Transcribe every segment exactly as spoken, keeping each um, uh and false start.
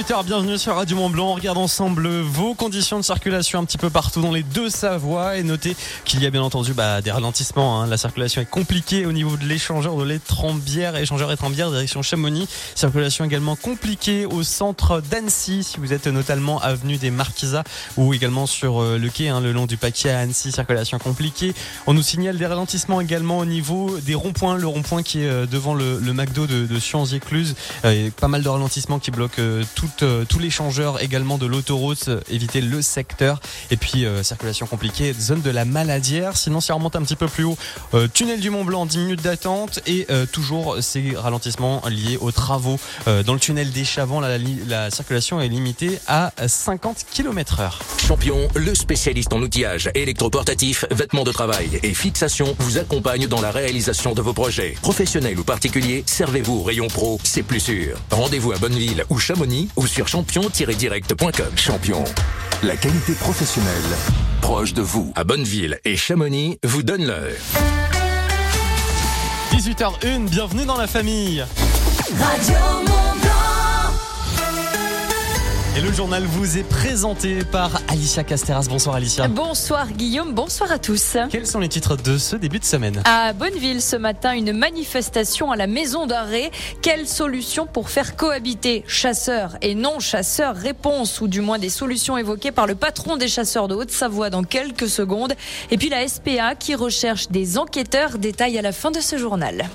dix-huit heures, bienvenue sur Radio Mont-Blanc. On regarde ensemble vos conditions de circulation un petit peu partout dans les deux Savoies. Et notez qu'il y a bien entendu bah, des ralentissements. Hein. La circulation est compliquée au niveau de l'échangeur de l'Étrembière, échangeur Étrembière, direction Chamonix. Circulation également compliquée au centre d'Annecy, si vous êtes notamment avenue des Marquisats ou également sur le quai, hein, le long du Paquier à Annecy. Circulation compliquée. On nous signale des ralentissements également au niveau des ronds-points. Le rond-point qui est devant le, le McDo de, de Sions-Écluse. Euh, pas mal de ralentissements qui bloquent euh, tout, euh, tous les changeurs également de l'autoroute, euh, éviter le secteur et puis euh, circulation compliquée, zone de la Maladière. Sinon si on remonte un petit peu plus haut, euh, tunnel du Mont-Blanc, dix minutes d'attente et euh, toujours ces ralentissements liés aux travaux euh, dans le tunnel des Chavants. La, la, la circulation est limitée à cinquante kilomètres heure. Champion, le spécialiste en outillage électroportatif, vêtements de travail et fixation vous accompagne dans la réalisation de vos projets. Professionnels ou particuliers, servez-vous au rayon pro, c'est plus sûr. Rendez-vous à Bonneville ou Chamonix ou sur champion tiret direct point com. Champion, la qualité professionnelle proche de vous. À Bonneville et Chamonix vous donne l'heure. dix-huit heures un, bienvenue dans la famille. Radio Mont-Blanc. Et le journal vous est présenté par Alicia Casteras. Bonsoir Alicia. Bonsoir Guillaume, bonsoir à tous. Quels sont les titres de ce début de semaine ? À Bonneville ce matin, une manifestation à la maison d'arrêt. Quelle solution pour faire cohabiter chasseurs et non-chasseurs ? Réponse ou du moins des solutions évoquées par le patron des chasseurs de Haute-Savoie dans quelques secondes. Et puis la S P A qui recherche des enquêteurs. Détail à la fin de ce journal.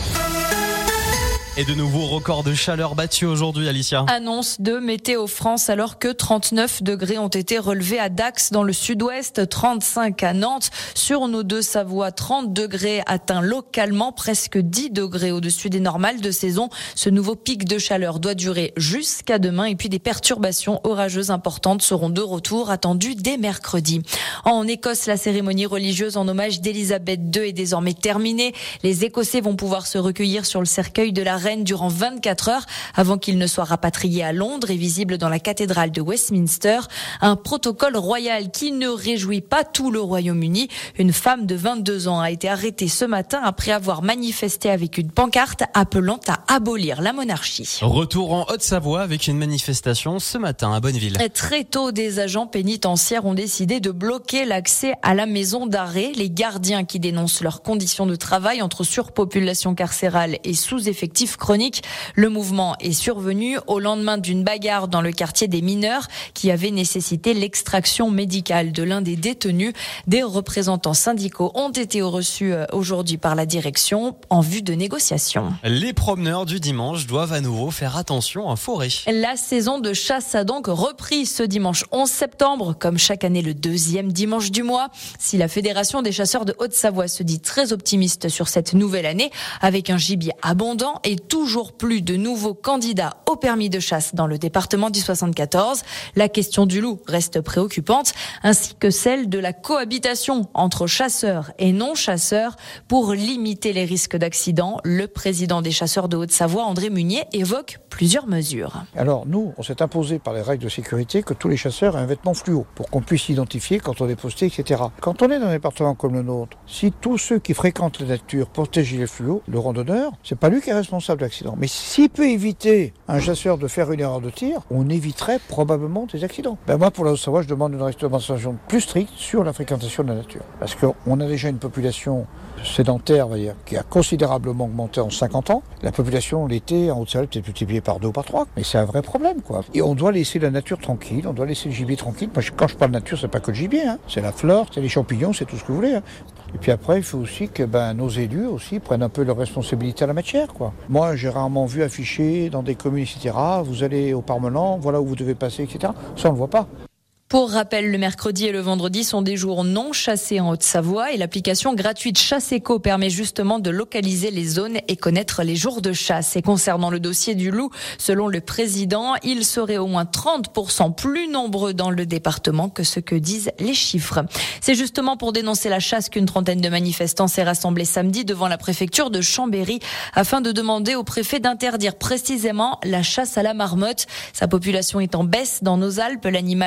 Et de nouveaux records de chaleur battus aujourd'hui, Alicia. Annonce de Météo France alors que trente-neuf degrés ont été relevés à Dax dans le sud-ouest, trente-cinq à Nantes. Sur nos deux Savoies, trente degrés atteints localement, presque dix degrés au-dessus des normales de saison. Ce nouveau pic de chaleur doit durer jusqu'à demain et puis des perturbations orageuses importantes seront de retour attendues dès mercredi. En Écosse, la cérémonie religieuse en hommage d'Élisabeth deux est désormais terminée. Les Écossais vont pouvoir se recueillir sur le cercueil de la durant vingt-quatre heures avant qu'il ne soit rapatrié à Londres et visible dans la cathédrale de Westminster. Un protocole royal qui ne réjouit pas tout le Royaume-Uni. Une femme de vingt-deux ans a été arrêtée ce matin après avoir manifesté avec une pancarte appelant à abolir la monarchie. Retour en Haute-Savoie avec une manifestation ce matin à Bonneville. Très tôt, des agents pénitentiaires ont décidé de bloquer l'accès à la maison d'arrêt. Les gardiens qui dénoncent leurs conditions de travail entre surpopulation carcérale et sous-effectifs chronique. Le mouvement est survenu au lendemain d'une bagarre dans le quartier des mineurs qui avait nécessité l'extraction médicale de l'un des détenus. Des représentants syndicaux ont été reçus aujourd'hui par la direction en vue de négociations. Les promeneurs du dimanche doivent à nouveau faire attention en forêt. La saison de chasse a donc repris ce dimanche onze septembre, comme chaque année le deuxième dimanche du mois. Si la Fédération des chasseurs de Haute-Savoie se dit très optimiste sur cette nouvelle année, avec un gibier abondant et toujours plus de nouveaux candidats au permis de chasse dans le département du soixante-quatorze. La question du loup reste préoccupante, ainsi que celle de la cohabitation entre chasseurs et non-chasseurs pour limiter les risques d'accident. Le président des chasseurs de Haute-Savoie, André Munier, évoque plusieurs mesures. Alors nous, on s'est imposé par les règles de sécurité que tous les chasseurs aient un vêtement fluo pour qu'on puisse identifier quand on est posté, et cetera. Quand on est dans un département comme le nôtre, si tous ceux qui fréquentent la nature portent des gilets fluo, le randonneur, c'est pas lui qui est responsable d'accident. Mais s'il peut éviter un chasseur de faire une erreur de tir, on éviterait probablement des accidents. Ben moi, pour la Haute-Savoie, je demande une réglementation plus stricte sur la fréquentation de la nature. Parce qu'on a déjà une population sédentaire, on va dire, qui a considérablement augmenté en cinquante ans. La population, l'été, en Haute-Savoie, peut-être multipliée par deux ou par trois. Mais c'est un vrai problème, quoi. Et on doit laisser la nature tranquille, on doit laisser le gibier tranquille. Moi, quand je parle de nature, c'est pas que le gibier, hein. C'est la flore, c'est les champignons, c'est tout ce que vous voulez, hein. Et puis après, il faut aussi que ben, nos élus aussi prennent un peu leurs responsabilités à la matière, quoi. Moi, j'ai rarement vu afficher dans des communes, et cetera. Vous allez au Parmelan, voilà où vous devez passer, et cetera. Ça, on ne le voit pas. Pour rappel, le mercredi et le vendredi sont des jours non chassés en Haute-Savoie et l'application gratuite Chasse Éco permet justement de localiser les zones et connaître les jours de chasse. Et concernant le dossier du loup, selon le président, il serait au moins trente pour cent plus nombreux dans le département que ce que disent les chiffres. C'est justement pour dénoncer la chasse qu'une trentaine de manifestants s'est rassemblée samedi devant la préfecture de Chambéry afin de demander au préfet d'interdire précisément la chasse à la marmotte. Sa population est en baisse dans nos Alpes, l'animal est protégé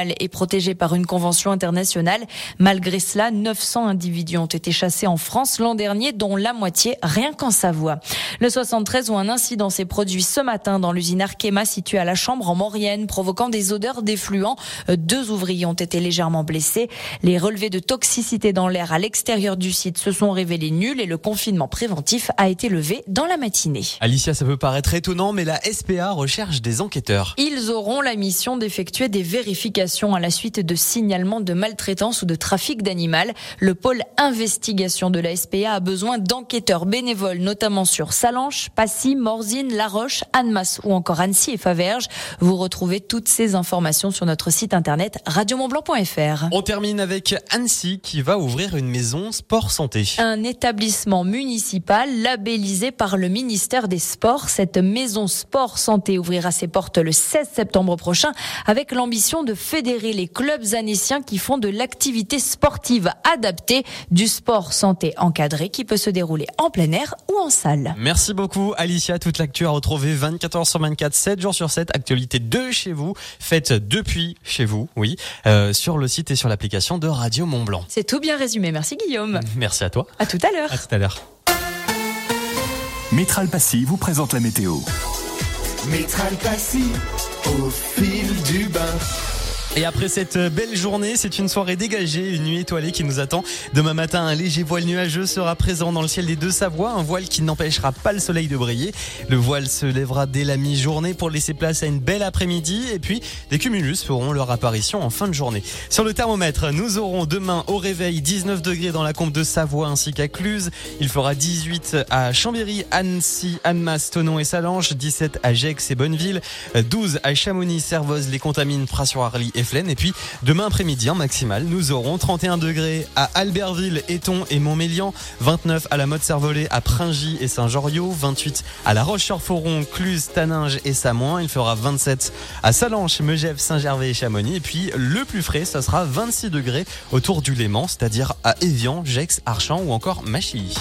protégés par une convention internationale. Malgré cela, neuf cents individus ont été chassés en France l'an dernier, dont la moitié rien qu'en Savoie. Le soixante-treize, où un incident s'est produit ce matin dans l'usine Arkema située à la Chambre en Maurienne, provoquant des odeurs d'effluents. Deux ouvriers ont été légèrement blessés. Les relevés de toxicité dans l'air à l'extérieur du site se sont révélés nuls et le confinement préventif a été levé dans la matinée. Alicia, ça peut paraître étonnant, mais la S P A recherche des enquêteurs. Ils auront la mission d'effectuer des vérifications à la suite de signalements de maltraitance ou de trafic d'animal. Le pôle investigation de la S P A a besoin d'enquêteurs bénévoles, notamment sur Sallanches, Passy, Morzine, La Roche, Annemasse ou encore Annecy et Faverges. Vous retrouvez toutes ces informations sur notre site internet radio mont blanc point f r. On termine avec Annecy qui va ouvrir une maison sport santé. Un établissement municipal labellisé par le ministère des Sports. Cette maison sport santé ouvrira ses portes le seize septembre prochain avec l'ambition de fédérer les clubs annéciens qui font de l'activité sportive adaptée, du sport santé encadré qui peut se dérouler en plein air ou en salle. Merci beaucoup Alicia, toute l'actu à retrouver vingt-quatre heures sur vingt-quatre, sept jours sur sept, actualité de chez vous, faite depuis chez vous, oui, euh, sur le site et sur l'application de Radio Mont Blanc. C'est tout bien résumé, merci Guillaume. Merci à toi. À tout à l'heure. À tout à l'heure. Métral Passy vous présente la météo. Métral Passy, au fil du bain. Et après cette belle journée, c'est une soirée dégagée, une nuit étoilée qui nous attend. Demain matin, un léger voile nuageux sera présent dans le ciel des Deux-Savoies, un voile qui n'empêchera pas le soleil de briller. Le voile se lèvera dès la mi-journée pour laisser place à une belle après-midi et puis des cumulus feront leur apparition en fin de journée. Sur le thermomètre, nous aurons demain au réveil dix-neuf degrés dans la Combe de Savoie ainsi qu'à Cluse. Il fera dix-huit à Chambéry, Annecy, Annemasse, Thonon et Sallanches, dix-sept à Gex et Bonneville, douze à Chamonix, Servoz, les Contamines, Pras-sur-Arly et Flaine. Et puis demain après-midi en maximal, nous aurons trente et un degrés à Albertville, Éton et Montmélian, vingt-neuf à la Motte-Servolex, à Pringy et Saint-Joriot, vingt-huit à La Roche-sur-Foron, Cluse, Taninges et Samoin. Il fera vingt-sept à Sallanches, Megève, Saint-Gervais et Chamonix. Et puis le plus frais, ça sera vingt-six degrés autour du Léman, c'est-à-dire à Évian, Gex, Archamps ou encore Machilly.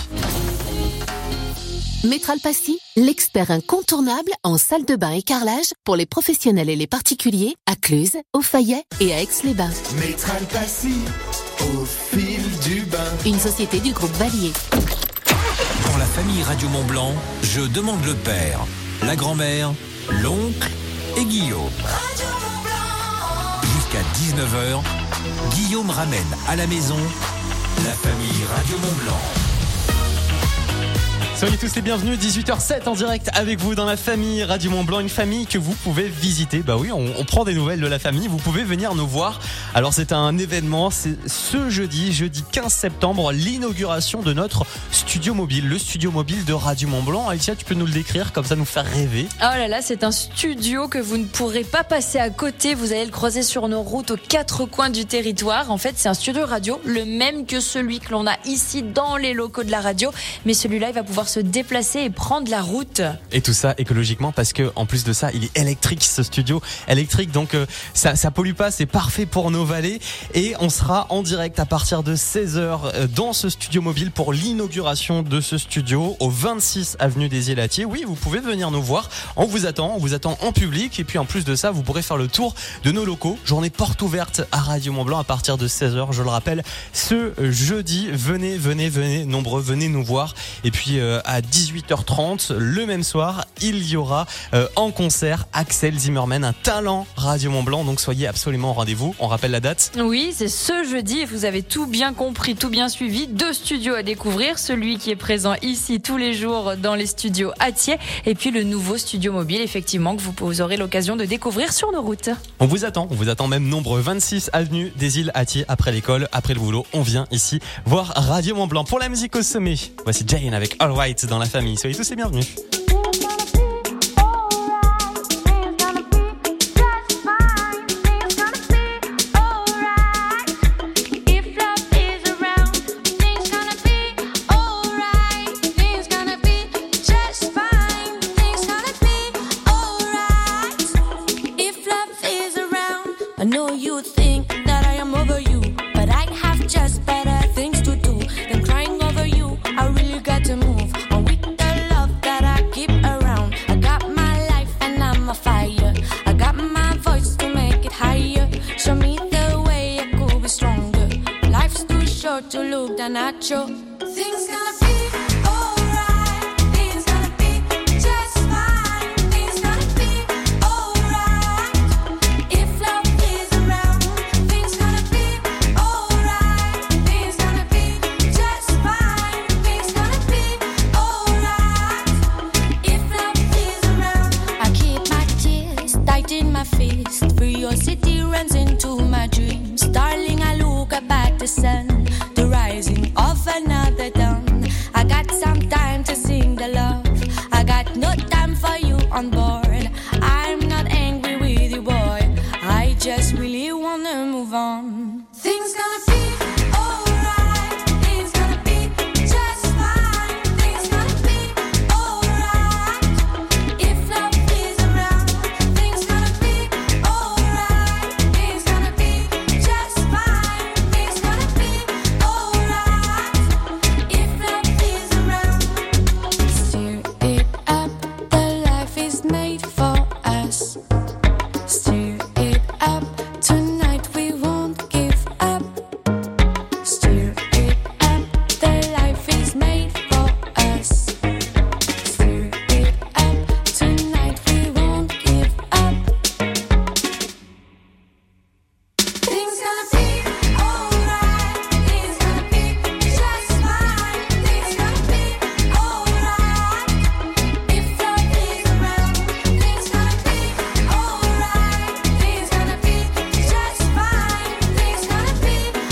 Métral Passy, l'expert incontournable en salle de bain et carrelage pour les professionnels et les particuliers à Cluse, au Fayet et à Aix-les-Bains. Métral Passy, au fil du bain. Une société du groupe Valier. Dans la famille Radio Mont Blanc, je demande le père, la grand-mère, l'oncle et Guillaume. Jusqu'à dix-neuf heures, Guillaume ramène à la maison la famille Radio Mont Blanc. Soyez tous les bienvenus, dix-huit heures zéro sept en direct avec vous dans la famille Radio Mont Blanc, une famille que vous pouvez visiter. Bah oui, on, on prend des nouvelles de la famille, vous pouvez venir nous voir. Alors c'est un événement, c'est ce jeudi, jeudi quinze septembre, l'inauguration de notre studio mobile, le studio mobile de Radio Mont Blanc. Alicia, tu peux nous le décrire, comme ça nous faire rêver. Oh là là, c'est un studio que vous ne pourrez pas passer à côté, vous allez le croiser sur nos routes aux quatre coins du territoire. En fait, c'est un studio radio, le même que celui que l'on a ici dans les locaux de la radio, mais celui-là, il va pouvoir se déplacer et prendre la route. Et tout ça écologiquement parce que en plus de ça, il est électrique, ce studio électrique, donc euh, ça ça pollue pas, c'est parfait pour nos vallées. Et on sera en direct à partir de seize heures dans ce studio mobile pour l'inauguration de ce studio au vingt-six avenue des Élatiers. Oui, vous pouvez venir nous voir, on vous attend, on vous attend en public et puis en plus de ça, vous pourrez faire le tour de nos locaux. Journée porte ouverte à Radio Mont Blanc à partir de seize heures, je le rappelle, ce jeudi. Venez, venez, venez nombreux, venez nous voir. Et puis euh, à dix-huit heures trente, le même soir, il y aura euh, en concert Axel Zimmerman, un talent Radio Mont Blanc. Donc soyez absolument au rendez-vous. On rappelle la date ? Oui, c'est ce jeudi et vous avez tout bien compris, tout bien suivi. Deux studios à découvrir, celui qui est présent ici tous les jours dans les studios à Thiers et puis le nouveau studio mobile, effectivement, que vous aurez l'occasion de découvrir sur nos routes. On vous attend, on vous attend même nombreux. vingt-six avenue des Îles à Thiers, après l'école, après le boulot, on vient ici voir Radio Mont Blanc. Pour la musique au sommet, voici Jane avec All Right dans la famille. Soyez tous les bienvenus. I know you think that I am over you, but I have just better things to do than crying over you. I really got to move on with the love that I to look the natural. Things gonna be alright. Things gonna be just fine. Things gonna be alright. If love is around, things gonna be alright. Things gonna be just fine. Things gonna be alright. If love is around, I keep my tears tight in my fist. Curiosity runs into my dreams. Darling, I look up at the sun, the rising of another dawn. I got some time to sing the love. I got no time for you on board. I'm not angry with you, boy. I just really wanna move on. Things gonna be alright. Things gonna be just fine. Things gonna be alright. If love is around, things gonna be alright. Things gonna be just fine. Things gonna be alright. If love is around, stir it up. The life is made for us. Stir it up. Tonight we won't give up. Stir it up. The life is made for us. Stir it up. Tonight we won't give up. Things gonna be alright. Things gonna be just fine. Things gonna be alright. If love is around, things gonna be alright. Things gonna be just fine. Things gonna be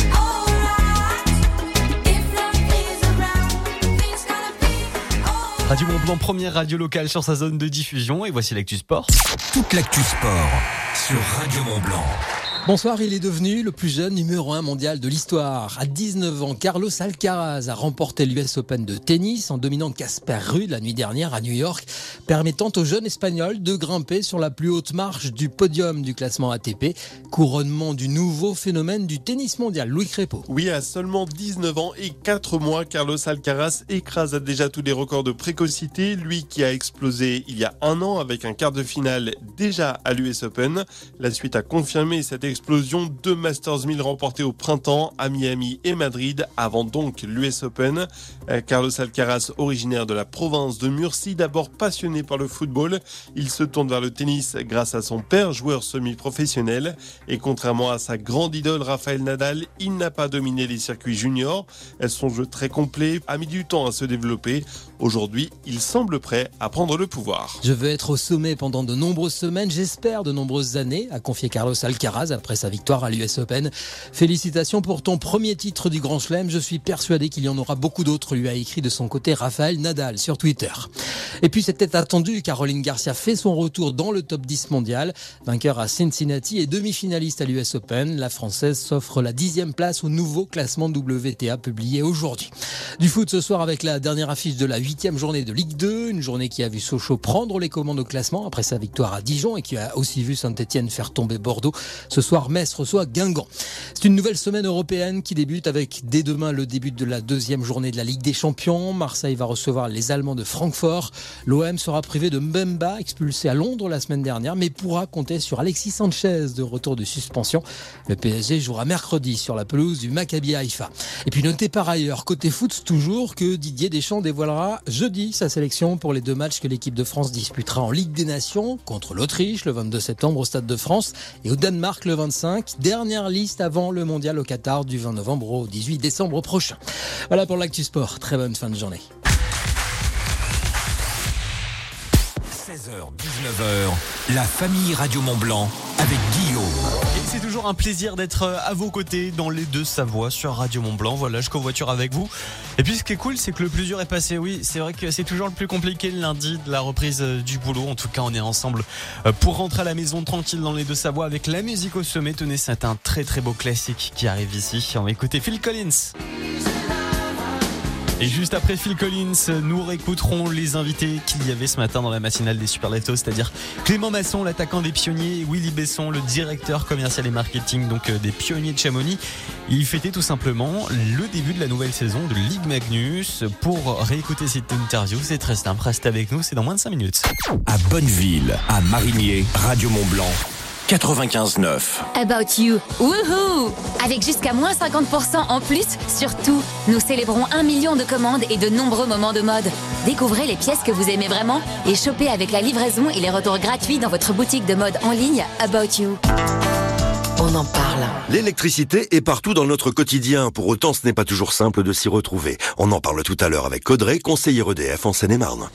alright. If love is around, things gonna be alright. Radio Mont-Blanc, première radio locale sur sa zone de diffusion. Et voici l'actu sport. Toute l'actu sport sur Radio Mont-Blanc. Bonsoir, il est devenu le plus jeune numéro un mondial de l'histoire. À dix-neuf ans, Carlos Alcaraz a remporté l'U S Open de tennis en dominant Casper Ruud la nuit dernière à New York, permettant au jeune Espagnol de grimper sur la plus haute marche du podium du classement A T P. Couronnement du nouveau phénomène du tennis mondial. Louis Crépeau. Oui, à seulement dix-neuf ans et quatre mois, Carlos Alcaraz écrase déjà tous les records de précocité. Lui qui a explosé il y a un an avec un quart de finale déjà à l'U S Open. La suite a confirmé cette explosion. Deux Masters mille remportés au printemps à Miami et Madrid, avant donc l'U S Open. Carlos Alcaraz, originaire de la province de Murcie, d'abord passionné par le football, il se tourne vers le tennis grâce à son père, joueur semi-professionnel. Et contrairement à sa grande idole Rafael Nadal, il n'a pas dominé les circuits juniors. Son jeu très complet a mis du temps à se développer. Aujourd'hui, il semble prêt à prendre le pouvoir. Je veux être au sommet pendant de nombreuses semaines, j'espère de nombreuses années, a confié Carlos Alcaraz après sa victoire à l'U S Open. Félicitations pour ton premier titre du Grand Chelem. Je suis persuadé qu'il y en aura beaucoup d'autres, lui a écrit de son côté Rafael Nadal sur Twitter. Et puis c'était attendu, Caroline Garcia fait son retour dans le top dix mondial. Vainqueur à Cincinnati et demi-finaliste à l'U S Open, la Française s'offre la dixième place au nouveau classement W T A publié aujourd'hui. Du foot ce soir avec la dernière affiche de la huitième journée de Ligue deux, une journée qui a vu Sochaux prendre les commandes au classement après sa victoire à Dijon et qui a aussi vu Saint-Etienne faire tomber Bordeaux. Ce soir, Metz reçoit Guingamp. C'est une nouvelle semaine européenne qui débute avec dès demain le début de la deuxième journée de la Ligue des Champions. Marseille va recevoir les Allemands de Francfort. L'O M sera privé de Mbemba, expulsé à Londres la semaine dernière, mais pourra compter sur Alexis Sanchez de retour de suspension. Le P S G jouera mercredi sur la pelouse du Maccabi Haïfa. Et puis notez par ailleurs, côté foot toujours, que Didier Deschamps dévoilera jeudi sa sélection pour les deux matchs que l'équipe de France disputera en Ligue des Nations contre l'Autriche le vingt-deux septembre au Stade de France et au Danemark le vingt-cinq. Dernière liste avant le mondial au Qatar du vingt novembre au dix-huit décembre prochain. Voilà pour l'actu sport. Très bonne fin de journée. seize heures dix-neuf heures, la famille Radio Mont-Blanc avec Guillaume. Et c'est toujours un plaisir d'être à vos côtés dans les deux Savoies sur Radio Mont-Blanc. Voilà, je covoiture avec vous. Et puis ce qui est cool, c'est que le plus dur est passé. Oui, c'est vrai que c'est toujours le plus compliqué le lundi de la reprise du boulot. En tout cas, on est ensemble pour rentrer à la maison tranquille dans les deux Savoies avec la musique au sommet. Tenez, c'est un très très beau classique qui arrive ici. On va écouter Phil Collins. Et juste après Phil Collins, nous réécouterons les invités qu'il y avait ce matin dans la matinale des Super Leftos, c'est-à-dire Clément Masson, l'attaquant des Pionniers, et Willy Besson, le directeur commercial et marketing donc des Pionniers de Chamonix. Il fêtait tout simplement le début de la nouvelle saison de Ligue Magnus. Pour réécouter cette interview, c'est très simple, restez avec nous, c'est dans moins de cinq minutes. À Bonneville, à Marigné, Radio Mont-Blanc, quatre-vingt-quinze neuf. About You, wouhou! Avec jusqu'à moins cinquante pour cent en plus sur tout. Nous célébrons un million de commandes et de nombreux moments de mode. Découvrez les pièces que vous aimez vraiment et chopez avec la livraison et les retours gratuits dans votre boutique de mode en ligne About You. On en parle. L'électricité est partout dans notre quotidien. Pour autant, ce n'est pas toujours simple de s'y retrouver. On en parle tout à l'heure avec Audrey, conseiller E D F en Seine-et-Marne.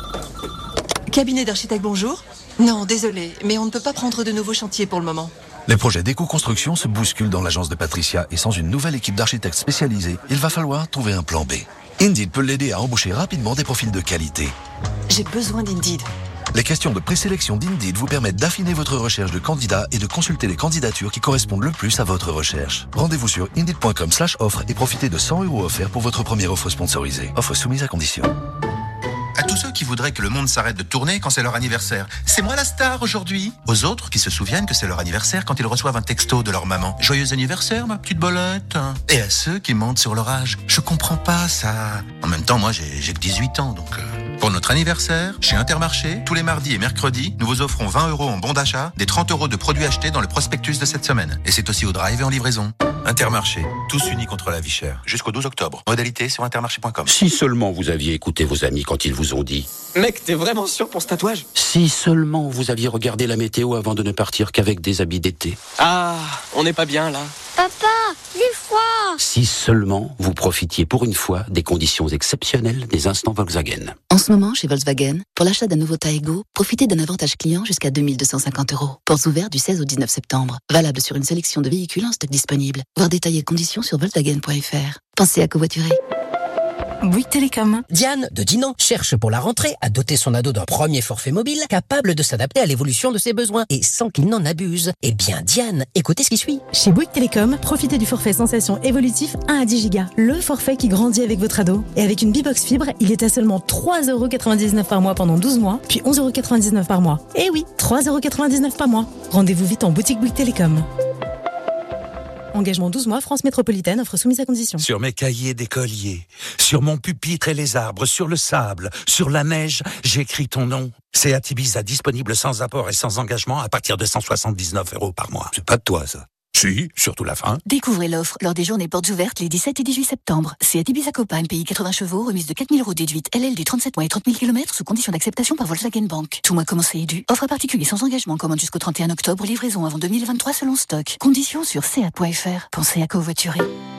Cabinet d'architecte, bonjour. Non, désolé, mais on ne peut pas prendre de nouveaux chantiers pour le moment. Les projets d'éco-construction se bousculent dans l'agence de Patricia et sans une nouvelle équipe d'architectes spécialisés, il va falloir trouver un plan B. Indeed peut l'aider à embaucher rapidement des profils de qualité. J'ai besoin d'Indeed. Les questions de présélection d'Indeed vous permettent d'affiner votre recherche de candidats et de consulter les candidatures qui correspondent le plus à votre recherche. Rendez-vous sur indeed.com slash offre et profitez de cent euros offerts pour votre première offre sponsorisée. Offre soumise à condition. À tous ceux qui voudraient que le monde s'arrête de tourner quand c'est leur anniversaire. C'est moi la star aujourd'hui. Aux autres qui se souviennent que c'est leur anniversaire quand ils reçoivent un texto de leur maman. Joyeux anniversaire, ma petite bolette. Et à ceux qui mentent sur leur âge. Je comprends pas ça. En même temps, moi, j'ai, j'ai que dix-huit ans, donc... Euh, pour notre anniversaire, chez Intermarché, tous les mardis et mercredis, nous vous offrons vingt euros en bon d'achat, des trente euros de produits achetés dans le prospectus de cette semaine. Et c'est aussi au drive et en livraison. Intermarché, tous unis contre la vie chère. Jusqu'au douze octobre. Modalité sur intermarché point com. Si seulement vous aviez écouté vos amis quand ils vous ont dit... Mec, t'es vraiment sûr pour ce tatouage? Si seulement vous aviez regardé la météo avant de ne partir qu'avec des habits d'été. Ah, on n'est pas bien là. Papa, j'ai froid. Si seulement vous profitiez pour une fois des conditions exceptionnelles des instants Volkswagen. En ce moment, chez Volkswagen, pour l'achat d'un nouveau Taego, profitez d'un avantage client jusqu'à deux mille deux cent cinquante euros. Portes ouvertes du seize au dix-neuf septembre. Valable sur une sélection de véhicules en stock disponible. Voir détails et conditions sur volkswagen point f r. Pensez à covoiturer. Bouygues Télécom. Diane, de Dinan, cherche pour la rentrée à doter son ado d'un premier forfait mobile capable de s'adapter à l'évolution de ses besoins et sans qu'il n'en abuse. Eh bien, Diane, écoutez ce qui suit. Chez Bouygues Télécom, profitez du forfait Sensation évolutif un à dix gigas. Le forfait qui grandit avec votre ado. Et avec une Bibox Fibre, il est à seulement trois euros quatre-vingt-dix-neuf par mois pendant douze mois, puis onze euros quatre-vingt-dix-neuf par mois. Eh oui, trois euros quatre-vingt-dix-neuf par mois. Rendez-vous vite en boutique Bouygues Télécom. Engagement douze mois, France métropolitaine, offre soumise à condition. Sur mes cahiers d'écolier, sur mon pupitre et les arbres, sur le sable, sur la neige, j'écris ton nom. C'est Ibiza, disponible sans apport et sans engagement à partir de cent soixante-dix-neuf euros par mois. C'est pas de toi, ça. Si, surtout la fin. Découvrez l'offre lors des journées portes ouvertes les dix-sept et dix-huit septembre. C'est Ibiza Copagne, pays quatre-vingts chevaux, remise de quatre mille euros déduite, L L du trente-sept mois et trente mille kilomètres sous condition d'acceptation par Volkswagen Bank. Tout mois commencé et dû. Offre à particulier sans engagement, commande jusqu'au trente et un octobre, livraison avant deux mille vingt-trois selon stock. Conditions sur seat point f r. Pensez à covoiturer.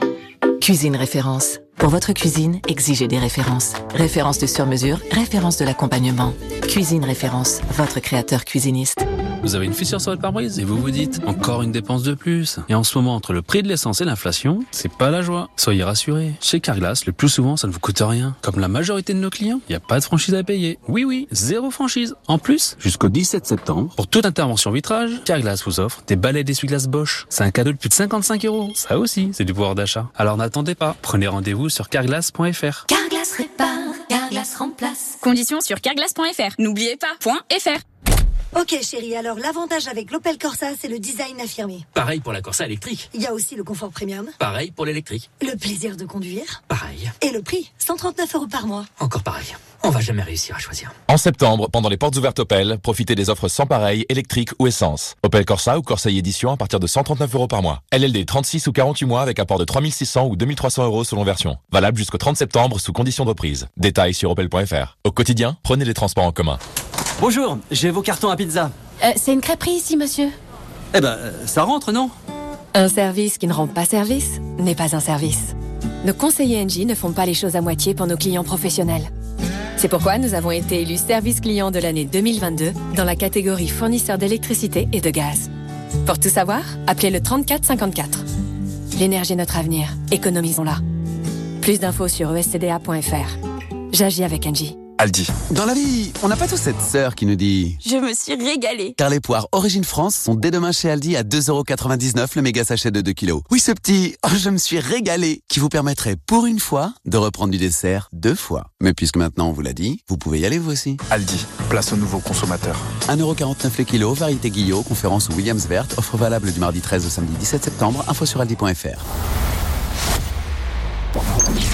Cuisine référence. Pour votre cuisine, exigez des références. Référence de sur-mesure, référence de l'accompagnement. Cuisine référence, votre créateur cuisiniste. Vous avez une fissure sur votre pare-brise et vous vous dites encore une dépense de plus. Et en ce moment, entre le prix de l'essence et l'inflation, c'est pas la joie. Soyez rassurés. Chez Carglass, le plus souvent, ça ne vous coûte rien. Comme la majorité de nos clients, il n'y a pas de franchise à payer. Oui, oui, zéro franchise. En plus, jusqu'au dix-sept septembre, pour toute intervention vitrage, Carglass vous offre des balais d'essuie-glace Bosch. C'est un cadeau de plus de cinquante-cinq euros. Ça aussi, c'est du pouvoir d'achat. Alors n'attendez pas. Prenez rendez-vous sur carglass point f r. Carglass répare, Carglass remplace. Conditions sur carglass point f r. N'oubliez pas, .fr. Ok chérie, alors l'avantage avec l'Opel Corsa, c'est le design affirmé. Pareil pour la Corsa électrique. Il y a aussi le confort premium. Pareil pour l'électrique. Le plaisir de conduire. Pareil. Et le prix, cent trente-neuf euros par mois. Encore pareil. On va jamais réussir à choisir. En septembre, pendant les portes ouvertes Opel, profitez des offres sans pareil, électrique ou essence. Opel Corsa ou Corsa Edition à partir de cent trente-neuf euros par mois. L L D trente-six ou quarante-huit mois avec apport de trois mille six cents ou deux mille trois cents euros selon version. Valable jusqu'au trente septembre sous condition de reprise. Détails sur opel point f r. Au quotidien, prenez les transports en commun. Bonjour, j'ai vos cartons à pizza. Euh, c'est une crêperie ici, monsieur. Eh ben, euh, ça rentre, non? Un service qui ne rend pas service n'est pas un service. Nos conseillers Engie ne font pas les choses à moitié pour nos clients professionnels. C'est pourquoi nous avons été élus service client de l'année deux mille vingt-deux dans la catégorie fournisseur d'électricité et de gaz. Pour tout savoir, appelez le trente-quatre cinquante-quatre. L'énergie est notre avenir, économisons-la. Plus d'infos sur e s c d a point f r. J'agis avec Engie. Aldi. Dans la vie, on n'a pas tous cette sœur qui nous dit Je me suis régalée. car les poires Origine France sont dès demain chez Aldi à deux euros quatre-vingt-dix-neuf le méga sachet de deux kilos. Oui, ce petit oh, je me suis régalé qui vous permettrait pour une fois de reprendre du dessert deux fois. Mais puisque maintenant on vous l'a dit, vous pouvez y aller vous aussi. Aldi, place aux nouveaux consommateurs. un euro quarante-neuf le kilo, variété Guillot, conférence Williams Verte, offre valable du mardi treize au samedi dix-sept septembre, info sur aldi point f r.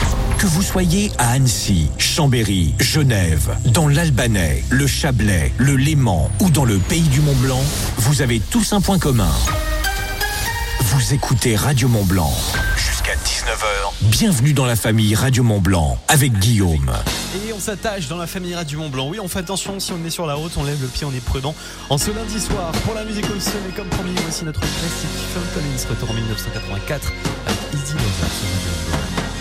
Que vous soyez à Annecy, Chambéry, Genève, dans l'Albanais, le Chablais, le Léman ou dans le Pays du Mont-Blanc, vous avez tous un point commun. Vous écoutez Radio Mont-Blanc. Jusqu'à dix-neuf heures. Bienvenue dans la famille Radio Mont-Blanc avec Guillaume. Et on s'attache dans la famille Radio Mont-Blanc. Oui, on fait attention, si on est sur la route, on lève le pied, on est prudent. En ce lundi soir, pour la musique aussi, et comme promis, voici notre classique Phil Collins, retour en dix-neuf cent quatre-vingt-quatre avec Easy Lover sur Radio Mont-Blanc.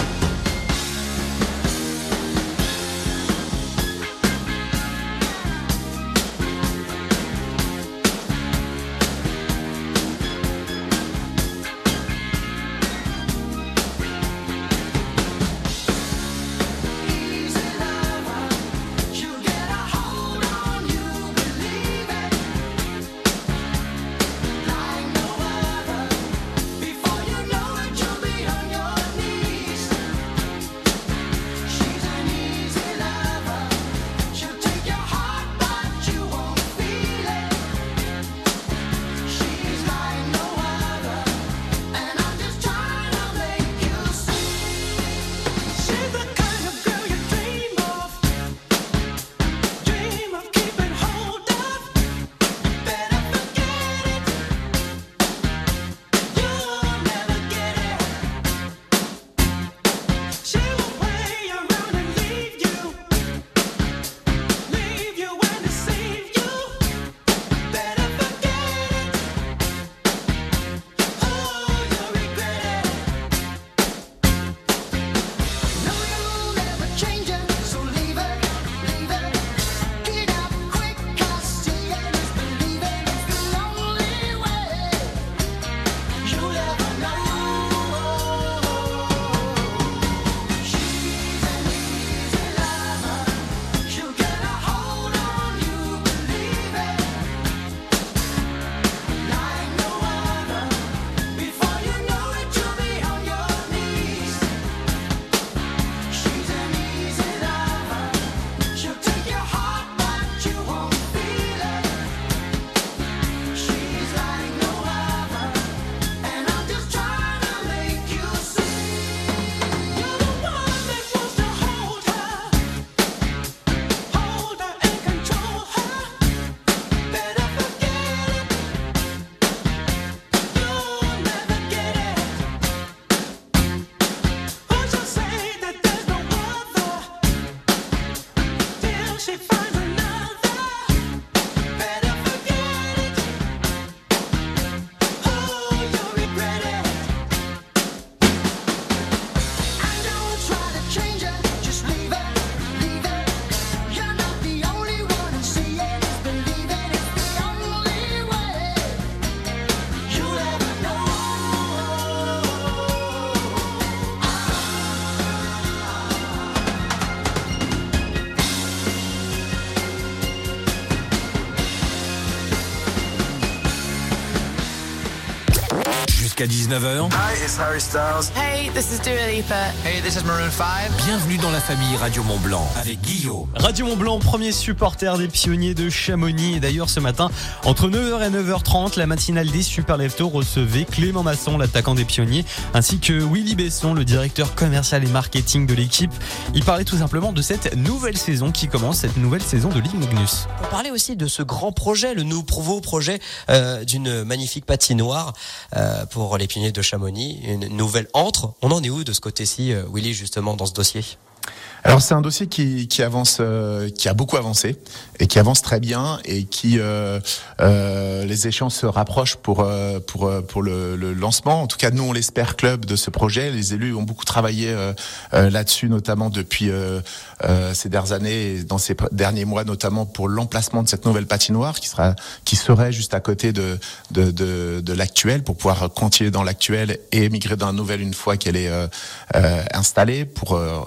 Jusqu'à dix-neuf heures. Hi, it's Harry Styles. Hey, this is Dua Lipa. Hey, this is Maroon five. Bienvenue dans la famille Radio Mont-Blanc avec Guillaume. Radio Mont-Blanc, premier supporter des pionniers de Chamonix. Et d'ailleurs, ce matin, entre neuf heures et neuf heures trente, la matinale des Super Leftos recevait Clément Masson, l'attaquant des pionniers, ainsi que Willy Besson, le directeur commercial et marketing de l'équipe. Il parlait tout simplement de cette nouvelle saison qui commence, cette nouvelle saison de Ligue Magnus. On parlait aussi de ce grand projet, le nouveau projet euh, d'une magnifique patinoire euh, pour les pionniers de Chamonix, une nouvelle entre. On en est où de ce côté-ci, euh, Willy, justement, dans ce dossier ? Alors c'est un dossier qui, qui avance, euh, qui a beaucoup avancé et qui avance très bien et qui euh, euh, les échéances se rapprochent pour euh, pour pour le, le lancement. En tout cas, nous on l'espère club de ce projet. Les élus ont beaucoup travaillé euh, euh, là-dessus, notamment depuis euh, euh, ces dernières années et dans ces derniers mois, notamment pour l'emplacement de cette nouvelle patinoire qui sera qui serait juste à côté de de de, de l'actuelle pour pouvoir continuer dans l'actuelle et émigrer dans la nouvelle une fois qu'elle est euh, euh, installée pour euh, ensuite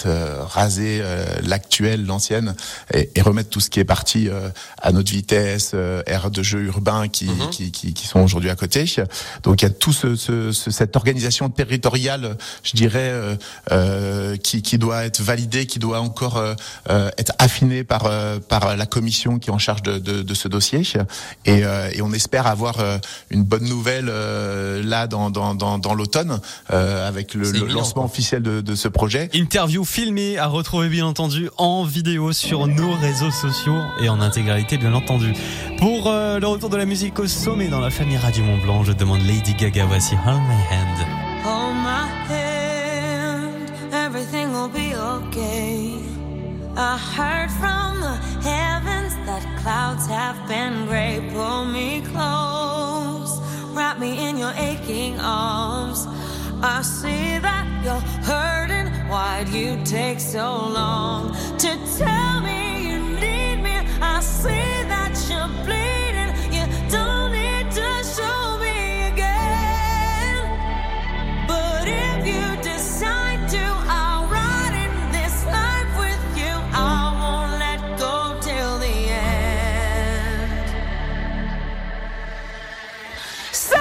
peut-être euh, raser euh, l'actuelle, l'ancienne, et, et remettre tout ce qui est parti euh, à notre vitesse, euh, aires de jeu urbain qui, mm-hmm. qui, qui, qui sont aujourd'hui à côté. Donc il y a tout ce, ce, ce cette organisation territoriale, je dirais, euh, euh, qui, qui doit être validée, qui doit encore euh, euh, être affinée par euh, par la commission qui est en charge de, de, de ce dossier. Et, euh, et on espère avoir euh, une bonne nouvelle euh, là dans dans dans, dans l'automne euh, avec le, le lancement officiel de, de ce projet. Interview filmée à retrouver bien entendu en vidéo sur nos réseaux sociaux et en intégralité bien entendu. Pour euh, le retour de la musique au sommet dans la famille Radio Mont Blanc, je demande Lady Gaga, voici Hold My Hand. Hold my hand, everything will be okay. I heard from the heavens that clouds have been gray. Pull me close, wrap me in your aching arms. I see that you're hurting, why'd you take so long to tell me you need me? I see that you're bleeding, you don't need to show me again. But if you decide to, I'll ride in this life with you. I won't let go till the end. So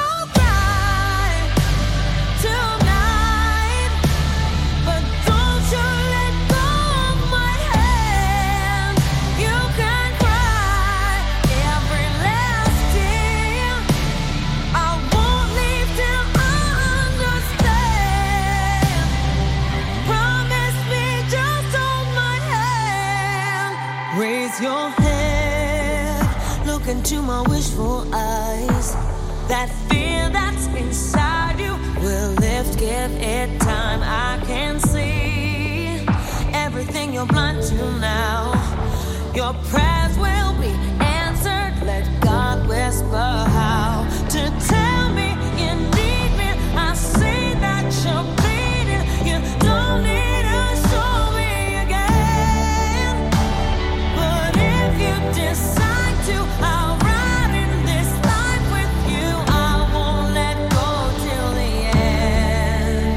your head, look into my wishful eyes. That fear that's inside you will lift, give it time. I can see everything you're blind to now. Your prayers will be answered. Let God whisper how to tell me you need me. I see that you're bleeding. You don't need to show me again. But if you decide to, I'll ride in this life with you. I won't let go till the end.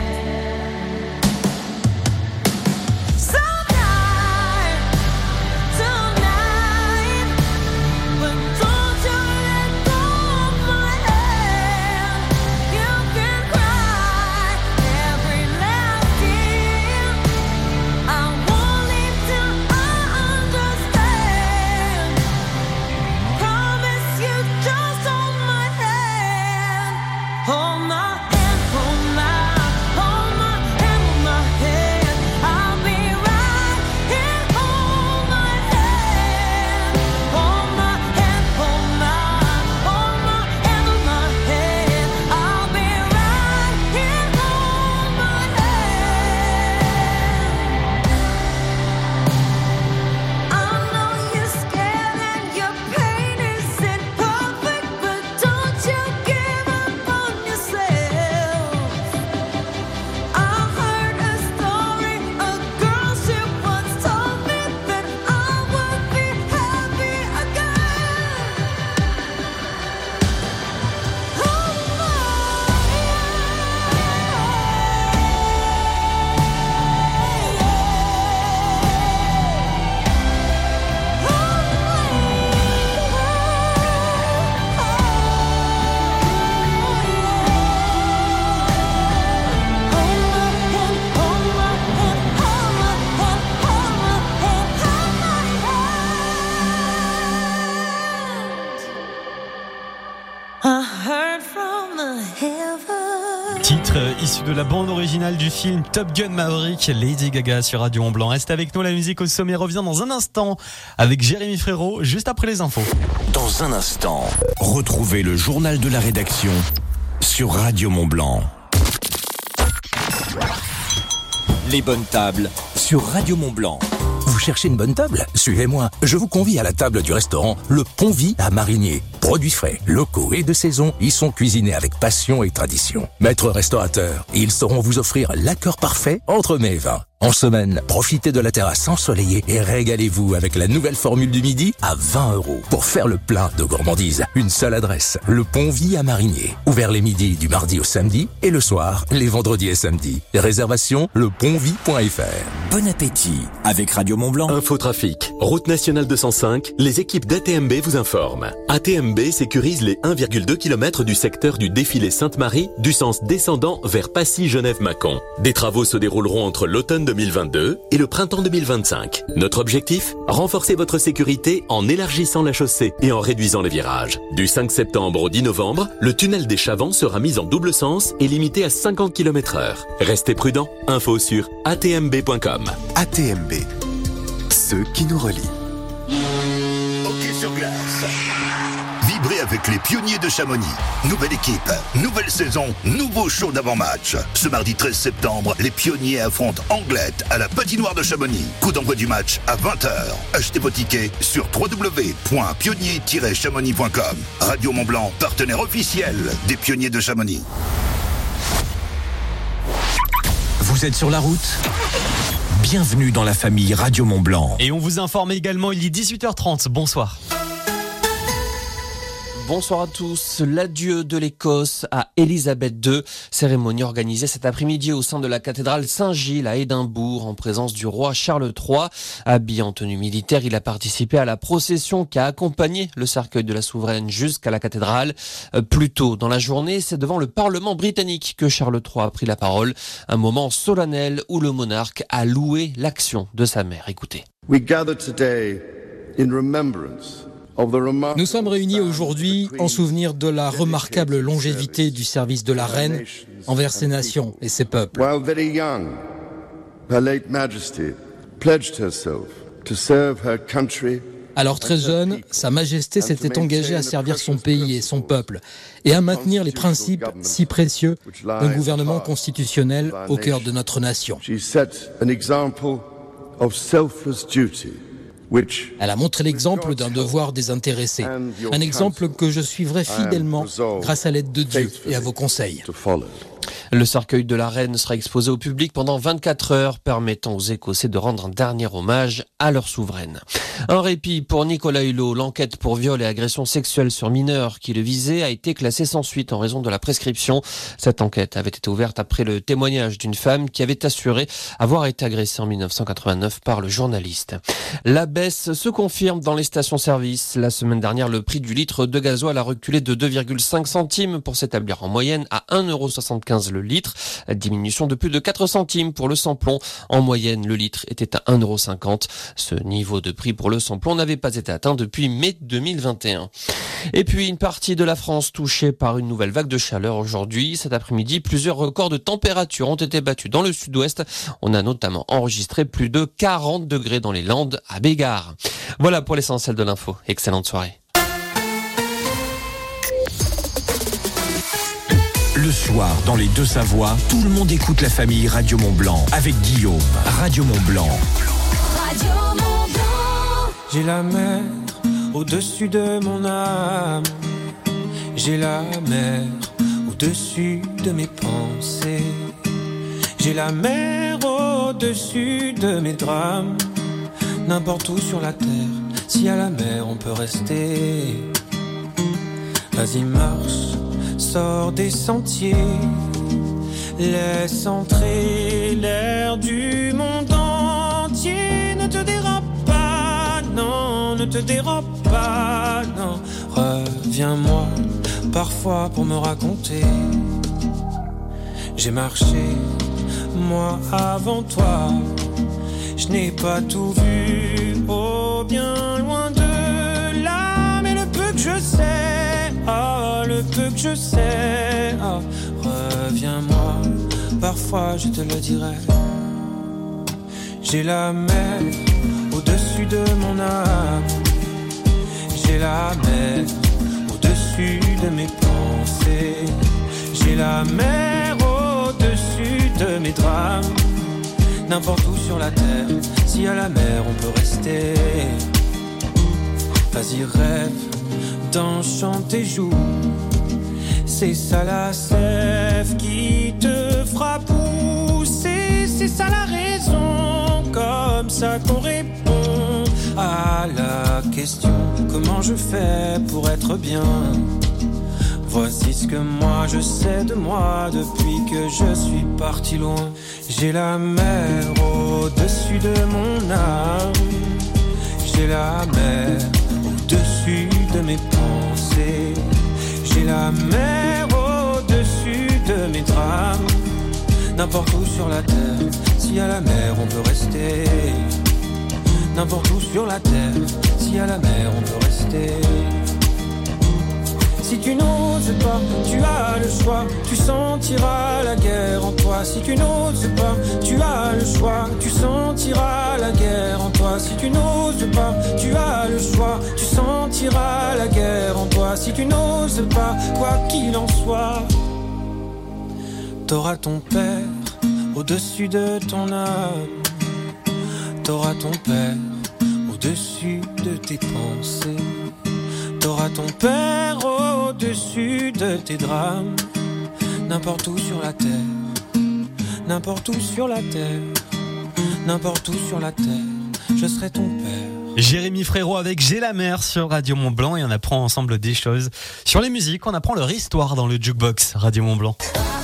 So tonight, tonight, but don't you let go of my hand. You can cry every last tear. I won't leave till I understand. Promise you just hold my hand. Hold my hand, hold my, hold my hand, hold my hand. I'll be right here. Hold my hand, hold my hand, hold my, hold my hand, hold my hand. I'll be right here. Hold my hand. I know you're scared and your pain isn't perfect, but don't you give up on yourself. I heard a story, a girl she once told me that I would be happy again. Hold my I heard from the heavens. Titre euh, issu de la bande originale du film Top Gun Maverick, Lady Gaga sur Radio Mont Blanc. Reste avec nous, la musique au sommet revient dans un instant avec Jérémy Frérot, juste après les infos. Dans un instant, retrouvez le journal de la rédaction sur Radio Mont Blanc. Les bonnes tables sur Radio Mont Blanc. Vous cherchez une bonne table ? Suivez-moi. Je vous convie à la table du restaurant Le Pont-Vie à Marigné. Produits frais, locaux et de saison, ils sont cuisinés avec passion et tradition. Maîtres restaurateurs, ils sauront vous offrir l'accord parfait entre mets et vins. En semaine, profitez de la terrasse ensoleillée et régalez-vous avec la nouvelle formule du midi à vingt euros. Pour faire le plein de gourmandise, une seule adresse, le Pont-Vie à Marigné. Ouvert les midis du mardi au samedi et le soir, les vendredis et samedis. Réservation, le pont vie point f r. Bon appétit avec Radio Mont-Blanc. Infotrafic, route nationale deux cent cinq, les équipes d'A T M B vous informent. A T M B sécurise les un virgule deux kilomètres du secteur du défilé Sainte-Marie du sens descendant vers Passy-Genève-Mâcon. Des travaux se dérouleront entre l'automne deux mille vingt-deux et le printemps deux mille vingt-cinq. Notre objectif ? Renforcer votre sécurité en élargissant la chaussée et en réduisant les virages. Du cinq septembre au dix novembre, le tunnel des Chavants sera mis en double sens et limité à cinquante kilomètres heure. Restez prudents, info sur a t m b point com. A T M B, ceux qui nous relient. Hockey sur glace. Vibrez avec les pionniers de Chamonix. Nouvelle équipe, nouvelle saison, nouveau show d'avant-match. Ce mardi treize septembre, les pionniers affrontent Anglette à la patinoire de Chamonix. Coup d'envoi du match à vingt heures. Achetez vos tickets sur w w w point pionnier tiret chamonix point com. Radio Mont-Blanc, partenaire officiel des pionniers de Chamonix. Vous êtes sur la route ? Bienvenue dans la famille Radio Mont-Blanc. Et on vous informe également, il est dix-huit heures trente. Bonsoir. Bonsoir à tous. L'adieu de l'Écosse à Élisabeth deux. Cérémonie organisée cet après-midi au sein de la cathédrale Saint-Gilles à Édimbourg en présence du roi Charles trois. Habillé en tenue militaire, il a participé à la procession qui a accompagné le cercueil de la souveraine jusqu'à la cathédrale. Plus tôt dans la journée, c'est devant le Parlement britannique que Charles trois a pris la parole. Un moment solennel où le monarque a loué l'action de sa mère. Écoutez. We gather today in remembrance. Nous sommes réunis aujourd'hui en souvenir de la remarquable longévité du service de la reine envers ses nations et ses peuples. While very young, Her late Majesty pledged herself to serve her country. Alors très jeune, Sa Majesté s'était engagée à servir son pays et son peuple et à maintenir les principes si précieux d'un gouvernement constitutionnel au cœur de notre nation. She set an example of selfless duty. Elle a montré l'exemple d'un devoir désintéressé, un exemple que je suivrai fidèlement grâce à l'aide de Dieu et à vos conseils. Le cercueil de la reine sera exposé au public pendant vingt-quatre heures, permettant aux Écossais de rendre un dernier hommage à leur souveraine. Un répit pour Nicolas Hulot. L'enquête pour viol et agression sexuelle sur mineurs qui le visait a été classée sans suite en raison de la prescription. Cette enquête avait été ouverte après le témoignage d'une femme qui avait assuré avoir été agressée en dix-neuf cent quatre-vingt-neuf par le journaliste. La baisse se confirme dans les stations-service. La semaine dernière, le prix du litre de gasoil a reculé de deux virgule cinq centimes pour s'établir en moyenne à un euro soixante-quinze le litre. Diminution de plus de quatre centimes pour le samplon. En moyenne, le litre était à un euro cinquante. Ce niveau de prix pour le samplon n'avait pas été atteint depuis mai deux mille vingt et un. Et puis, une partie de la France touchée par une nouvelle vague de chaleur aujourd'hui. Cet après-midi, plusieurs records de température ont été battus dans le sud-ouest. On a notamment enregistré plus de quarante degrés dans les Landes à Bégard. Voilà pour l'essentiel de l'info. Excellente soirée. Le soir, dans les Deux-Savoies, tout le monde écoute la famille Radio Mont-Blanc avec Guillaume. Radio Mont-Blanc. Radio Mont-Blanc. J'ai la mer au-dessus de mon âme. J'ai la mer au-dessus de mes pensées. J'ai la mer au-dessus de mes drames. N'importe où sur la terre, si à la mer on peut rester. Vas-y marche, sors des sentiers. Laisse entrer l'air du monde entier. Ne te dérobe pas, non, ne te dérobe pas, non. Reviens-moi parfois pour me raconter. J'ai marché, moi avant toi. Je n'ai pas tout vu, oh bien loin de là. Mais le peu que je sais, oh le peu que je sais, oh, reviens-moi, parfois je te le dirai. J'ai la mer au-dessus de mon âme. J'ai la mer au-dessus de mes pensées. J'ai la mer au-dessus de mes drames. N'importe où sur la terre, si à la mer on peut rester. Vas-y rêve t'enchante tes joues. C'est ça la sève qui te fera pousser. C'est ça la raison, comme ça qu'on répond à la question. Comment je fais pour être bien? Voici ce que moi je sais de moi depuis que je suis parti loin. J'ai la mer au-dessus de mon âme. J'ai la mer au-dessus de mes pensées. J'ai la mer au-dessus de mes drames. N'importe où sur la terre, s'il y a la mer on peut rester. N'importe où sur la terre, s'il y a la mer on peut rester. Si tu n'oses pas, tu as le choix, tu sentiras la guerre en toi. Si tu n'oses pas, tu as le choix, tu sentiras la guerre en toi. Si tu n'oses pas, tu as le choix, tu sentiras la guerre en toi. Si tu n'oses pas, quoi qu'il en soit, t'auras ton père au-dessus de ton âme. T'auras ton père au-dessus de tes pensées. T'auras ton père au-dessus de tes drames. N'importe où sur la terre, n'importe où sur la terre, n'importe où sur la terre, je serai ton père. Jérémy Frérot avec J'ai la mer sur Radio Mont-Blanc, et on apprend ensemble des choses sur les musiques. On apprend leur histoire dans le Jukebox Radio Mont-Blanc.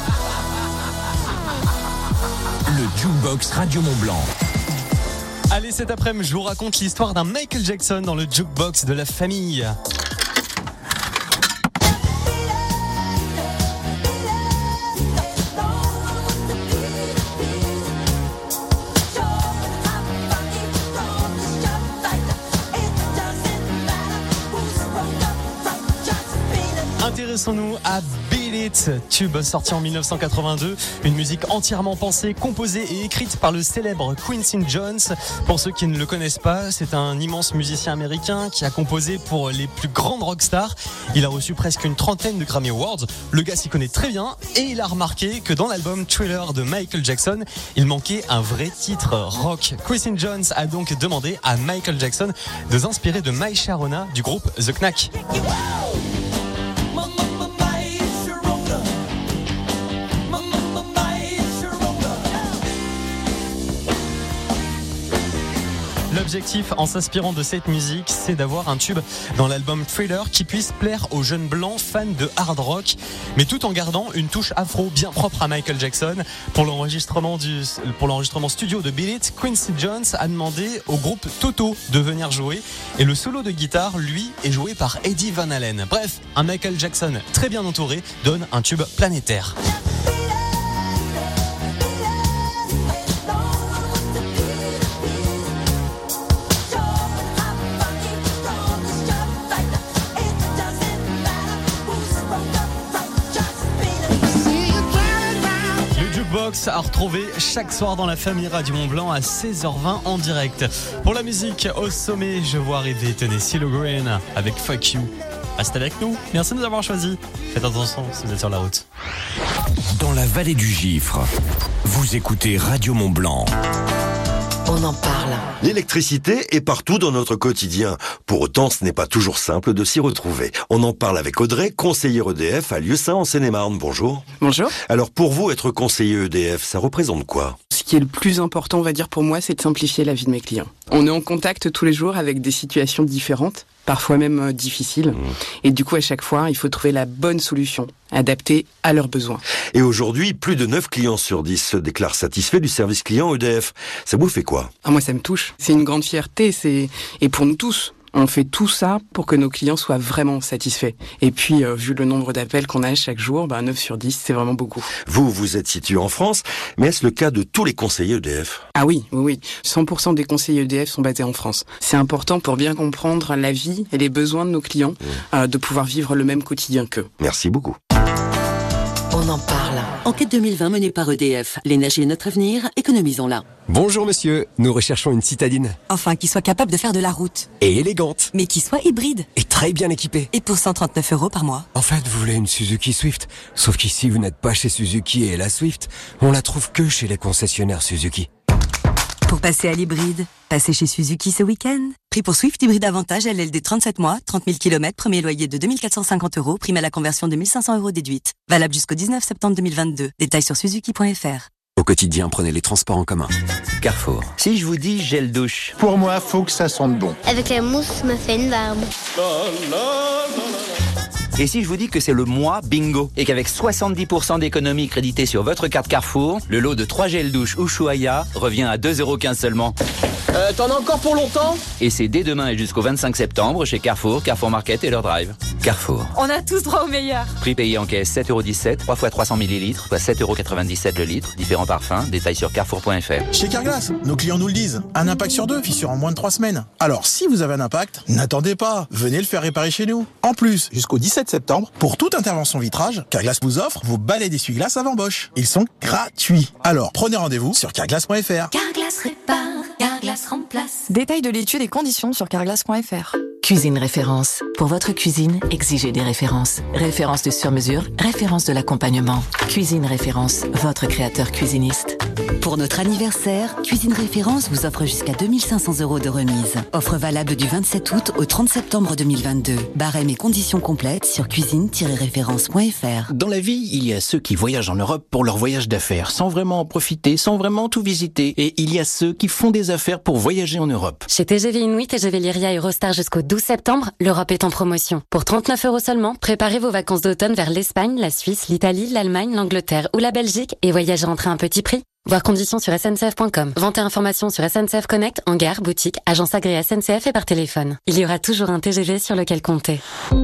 Le Jukebox Radio Mont-Blanc. Allez, cet après-midi, je vous raconte l'histoire d'un Michael Jackson dans le Jukebox de la famille. Intéressons-nous à Beat It, tube sorti en dix-neuf cent quatre-vingt-deux, une musique entièrement pensée, composée et écrite par le célèbre Quincy Jones. Pour ceux qui ne le connaissent pas, c'est un immense musicien américain qui a composé pour les plus grandes rockstars. Il a reçu presque une trentaine de Grammy Awards. Le gars s'y connaît très bien et il a remarqué que dans l'album Thriller de Michael Jackson, il manquait un vrai titre rock. Quincy Jones a donc demandé à Michael Jackson de s'inspirer de My Sharona du groupe The Knack. L'objectif, en s'inspirant de cette musique, c'est d'avoir un tube dans l'album Thriller qui puisse plaire aux jeunes blancs fans de hard rock, mais tout en gardant une touche afro bien propre à Michael Jackson. Pour l'enregistrement du, pour l'enregistrement studio de Beat It, Quincy Jones a demandé au groupe Toto de venir jouer, et le solo de guitare, lui, est joué par Eddie Van Halen. Bref, un Michael Jackson très bien entouré donne un tube planétaire. Box à retrouver chaque soir dans la famille Radio Mont-Blanc à seize heures vingt en direct. Pour la musique, au sommet, je vois arriver, tenez, CeeLo Green avec Fuck You. Restez avec nous, merci de nous avoir choisis. Faites attention si vous êtes sur la route. Dans la vallée du Gifre, vous écoutez Radio Mont-Blanc. On en parle. L'électricité est partout dans notre quotidien. Pour autant, ce n'est pas toujours simple de s'y retrouver. On en parle avec Audrey, conseillère E D F à Lieusaint en Seine-et-Marne. Bonjour. Bonjour. Alors pour vous, être conseiller E D F, ça représente quoi ? Ce qui est le plus important, on va dire pour moi, c'est de simplifier la vie de mes clients. On est en contact tous les jours avec des situations différentes, parfois même difficiles. Mmh. Et du coup, à chaque fois, il faut trouver la bonne solution, adaptée à leurs besoins. Et aujourd'hui, plus de neuf clients sur dix se déclarent satisfaits du service client E D F. Ça vous fait quoi ? Ah, moi, ça me touche. C'est une grande fierté. C'est... Et pour nous tous, on fait tout ça pour que nos clients soient vraiment satisfaits. Et puis, euh, vu le nombre d'appels qu'on a chaque jour, bah, neuf sur dix, c'est vraiment beaucoup. Vous, vous êtes situé en France, mais est-ce le cas de tous les conseillers E D F ? Ah oui, oui, oui. cent pour cent des conseillers E D F sont basés en France. C'est important pour bien comprendre la vie et les besoins de nos clients, mmh. euh, de pouvoir vivre le même quotidien qu'eux. Merci beaucoup. On en parle. Enquête deux mille vingt menée par E D F. L'énergie est notre avenir, économisons-la. Bonjour monsieur, nous recherchons une citadine. Enfin, qui soit capable de faire de la route. Et élégante. Mais qui soit hybride. Et très bien équipée. Et pour cent trente-neuf euros par mois. En fait, vous voulez une Suzuki Swift. Sauf qu'ici, vous n'êtes pas chez Suzuki et la Swift, on la trouve que chez les concessionnaires Suzuki. Pour passer à l'hybride, passez chez Suzuki ce week-end. Prix pour Swift Hybride Avantage L L D trente-sept mois, trente mille kilomètres, premier loyer de deux mille quatre cent cinquante euros, prime à la conversion de mille cinq cents euros déduite. Valable jusqu'au dix-neuf septembre deux mille vingt-deux. Détails sur suzuki point f r. Au quotidien, prenez les transports en commun. Carrefour. Si je vous dis gel douche. Pour moi, faut que ça sente bon. Avec la mousse, me fait une barbe. Et si je vous dis que c'est le mois bingo et qu'avec soixante-dix pour cent d'économie créditée sur votre carte Carrefour, le lot de trois gels douche Ushuaïa revient à deux euros quinze seulement. Euh, t'en as encore pour longtemps ? Et c'est dès demain et jusqu'au vingt-cinq septembre chez Carrefour, Carrefour Market et leur drive. Carrefour. On a tous droit au meilleur. Prix payé en caisse sept euros dix-sept, trois fois trois cents millilitres, soit sept euros quatre-vingt-dix-sept le litre. Différents parfums, détails sur carrefour point f r. Chez Carglass, nos clients nous le disent. Un impact sur deux, fissure en moins de trois semaines. Alors, si vous avez un impact, n'attendez pas. Venez le faire réparer chez nous. En plus, jusqu'au dix-sept septembre, pour toute intervention vitrage, Carglass vous offre vos balais d'essuie-glace avant Bosch. Ils sont gratuits. Alors, prenez rendez-vous sur carglass point f r. Carglass répare, Carglass remplace. Détails de l'étude et conditions sur carglass point f r. Cuisine Référence. Pour votre cuisine, exigez des références. Références de sur-mesure, références de l'accompagnement. Cuisine Référence, votre créateur cuisiniste. Pour notre anniversaire, Cuisine Référence vous offre jusqu'à deux mille cinq cents euros de remise. Offre valable du vingt-sept août au trente septembre deux mille vingt-deux. Barème et conditions complètes sur cuisine tiret référence point f r. Dans la vie, il y a ceux qui voyagent en Europe pour leur voyage d'affaires, sans vraiment en profiter, sans vraiment tout visiter. Et il y a ceux qui font des affaires pour voyager en Europe. Chez T G V Inuit, T G V Lyria Eurostar jusqu'au douze septembre, l'Europe est en promotion. Pour trente-neuf euros seulement, préparez vos vacances d'automne vers l'Espagne, la Suisse, l'Italie, l'Allemagne, l'Angleterre ou la Belgique et voyagez en train à un petit prix. Voir conditions sur S N C F point com. Vente et informations sur S N C F Connect, en gare, boutique, agence agréée S N C F et par téléphone. Il y aura toujours un T G V sur lequel compter.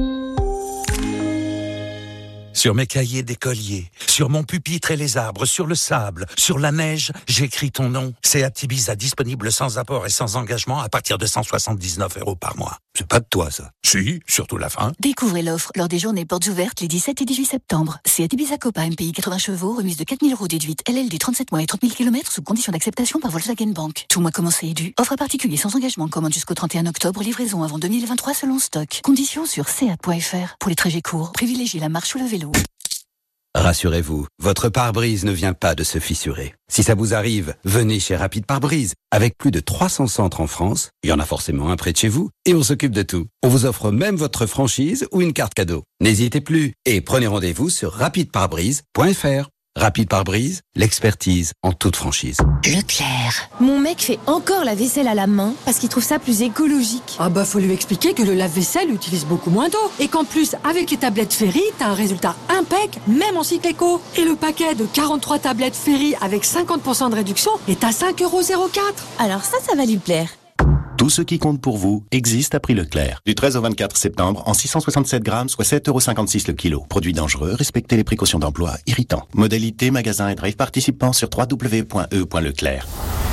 Sur mes cahiers d'écolier, sur mon pupitre et les arbres, sur le sable, sur la neige, j'écris ton nom. Seat Ibiza disponible sans apport et sans engagement à partir de cent soixante-dix-neuf euros par mois. C'est pas de toi, ça. Si, surtout la fin. Découvrez l'offre lors des journées portes ouvertes les dix-sept et dix-huit septembre. Seat Ibiza Copa M P I quatre-vingts chevaux, remise de quatre mille euros déduite, L L D trente-sept mois et trente mille kilomètres sous condition d'acceptation par Volkswagen Bank. Tout mois commencé et dû. Offre à particulier sans engagement, commande jusqu'au trente et un octobre, livraison avant deux mille vingt-trois selon stock. Conditions sur seat point f r. Pour les trajets courts, privilégiez la marche ou le vélo. Rassurez-vous, votre pare-brise ne vient pas de se fissurer. Si ça vous arrive, venez chez Rapide Pare-Brise. Avec plus de trois cents centres en France, il y en a forcément un près de chez vous, et on s'occupe de tout. On vous offre même votre franchise ou une carte cadeau. N'hésitez plus et prenez rendez-vous sur rapide pare brise point f r. Rapide Pare-Brise, l'expertise en toute franchise. Leclerc. Mon mec fait encore la vaisselle à la main parce qu'il trouve ça plus écologique. Ah bah faut lui expliquer que le lave-vaisselle utilise beaucoup moins d'eau et qu'en plus avec les tablettes Ferry, t'as un résultat impec même en cycle éco. Et le paquet de quarante-trois tablettes Ferry avec cinquante pour cent de réduction est à cinq euros zéro quatre. Alors ça, ça va lui plaire. Tout ce qui compte pour vous existe à prix Leclerc. Du treize au vingt-quatre septembre, en six cent soixante-sept grammes, soit sept euros cinquante-six le kilo. Produit dangereux, respectez les précautions d'emploi, irritant. Modalité, magasin et drive participants sur w w w point e point leclerc.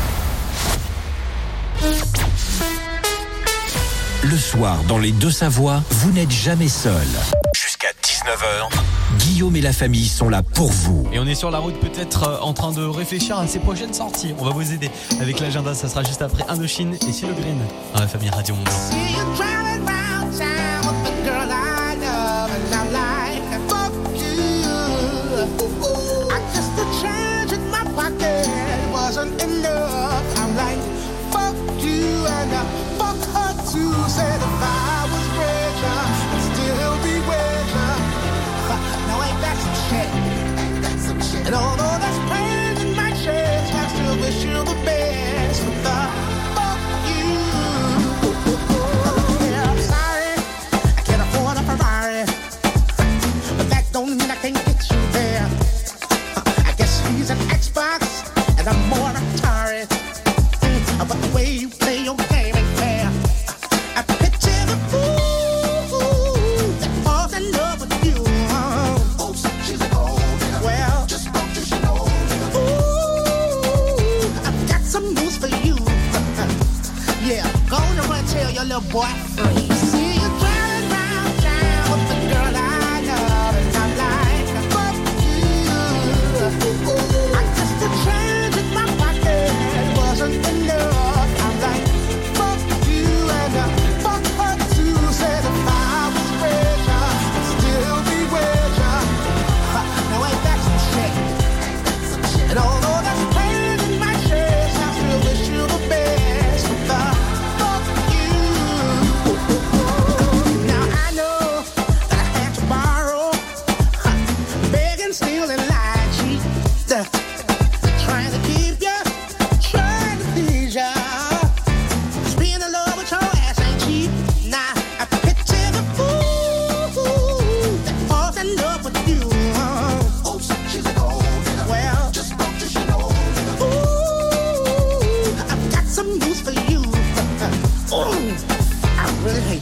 Le soir, dans les Deux-Savoies, vous n'êtes jamais seul. Jusqu'à dix-neuf heures, Guillaume et la famille sont là pour vous. Et on est sur la route peut-être euh, en train de réfléchir à ses prochaines sorties. On va vous aider avec l'agenda, ça sera juste après Indochine et Silo Green dans la famille Radio Mont To say the fire was greater and still be waiting. Now ain't that some shit? Ain't that some shit? And although there's pain in my chest, I still wish you the best. But the fuck you. Yeah, I'm sorry, I can't afford a Ferrari, but that don't mean I can't get you there. I guess he's an Xbox and I'm more Atari. But the way you play your game ain't fair. I picture the fool that falls in love with you. Oops, she's a gold digger. Well, just spoke to she know. Ooh, I've got some news for you. Yeah, go on and run tell your little boy. See you driving round town with the girl I love, and I'm like, fuck you. I guess the change in my pocket wasn't enough. I'm like, fuck you and uh, fuck her too. Said if I was richer, I'd still be richer. Now ain't that some shit? And although there's pain in my chest, I still wish you the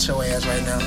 get your ass right now.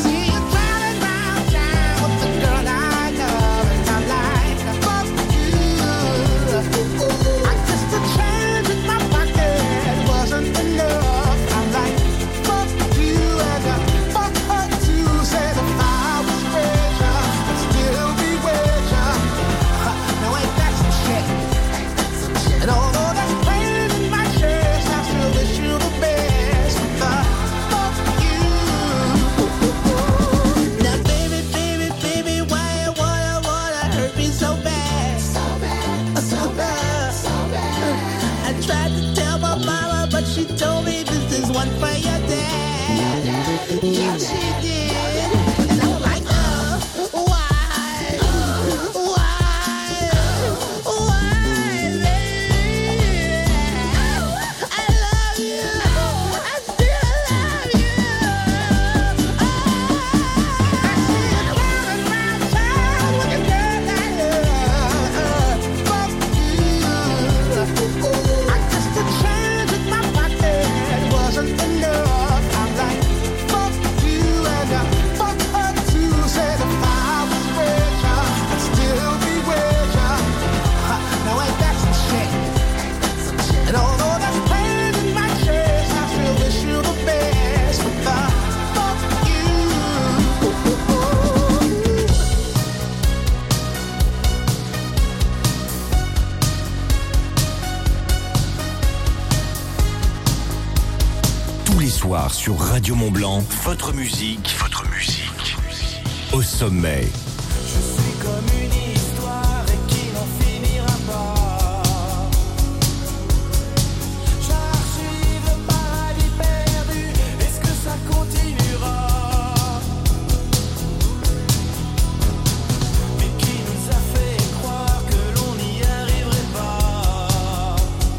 She told me this is one for your dad. Yeah, she did. And I'm like, uh, why? Why? Why, baby? I love you. I still love you. Oh, I see you running around town with a girl I love. Fuck you. I guess the change with my wasn't enough. I'm like, fuck you and I fuck her too. Said if I was richer, I'd still be richer. Now ain't that some shit? And although that's pain in my chest, I still wish you the best. But the fuck you. Tous les soirs sur Radio Mont-Blanc, votre musique, votre musique, au sommet. Je suis comme une histoire et qui n'en finira pas. J'archive le paradis perdu. Est-ce que ça continuera? Mais qui nous a fait croire que l'on n'y arriverait pas?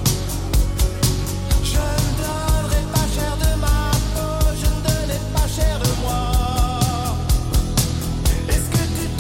Je ne donnerai pas cher de ma peau, je ne donnais pas cher de moi. Est-ce que tu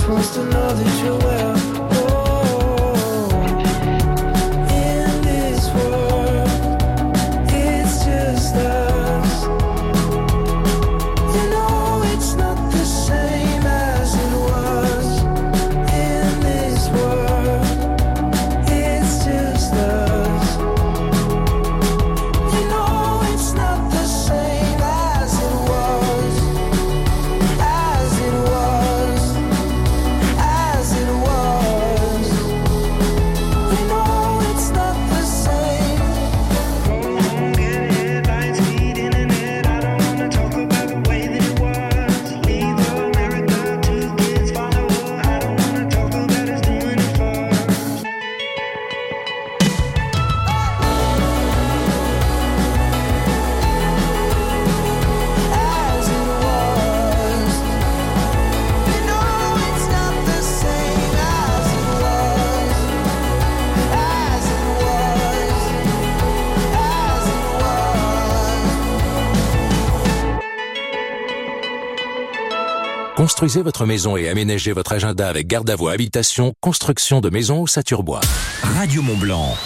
just wants to know that you're well. Construisez votre maison et aménagez votre agenda avec Garde à vous Habitation, construction de maisons au Saturbois. Radio Mont-Blanc.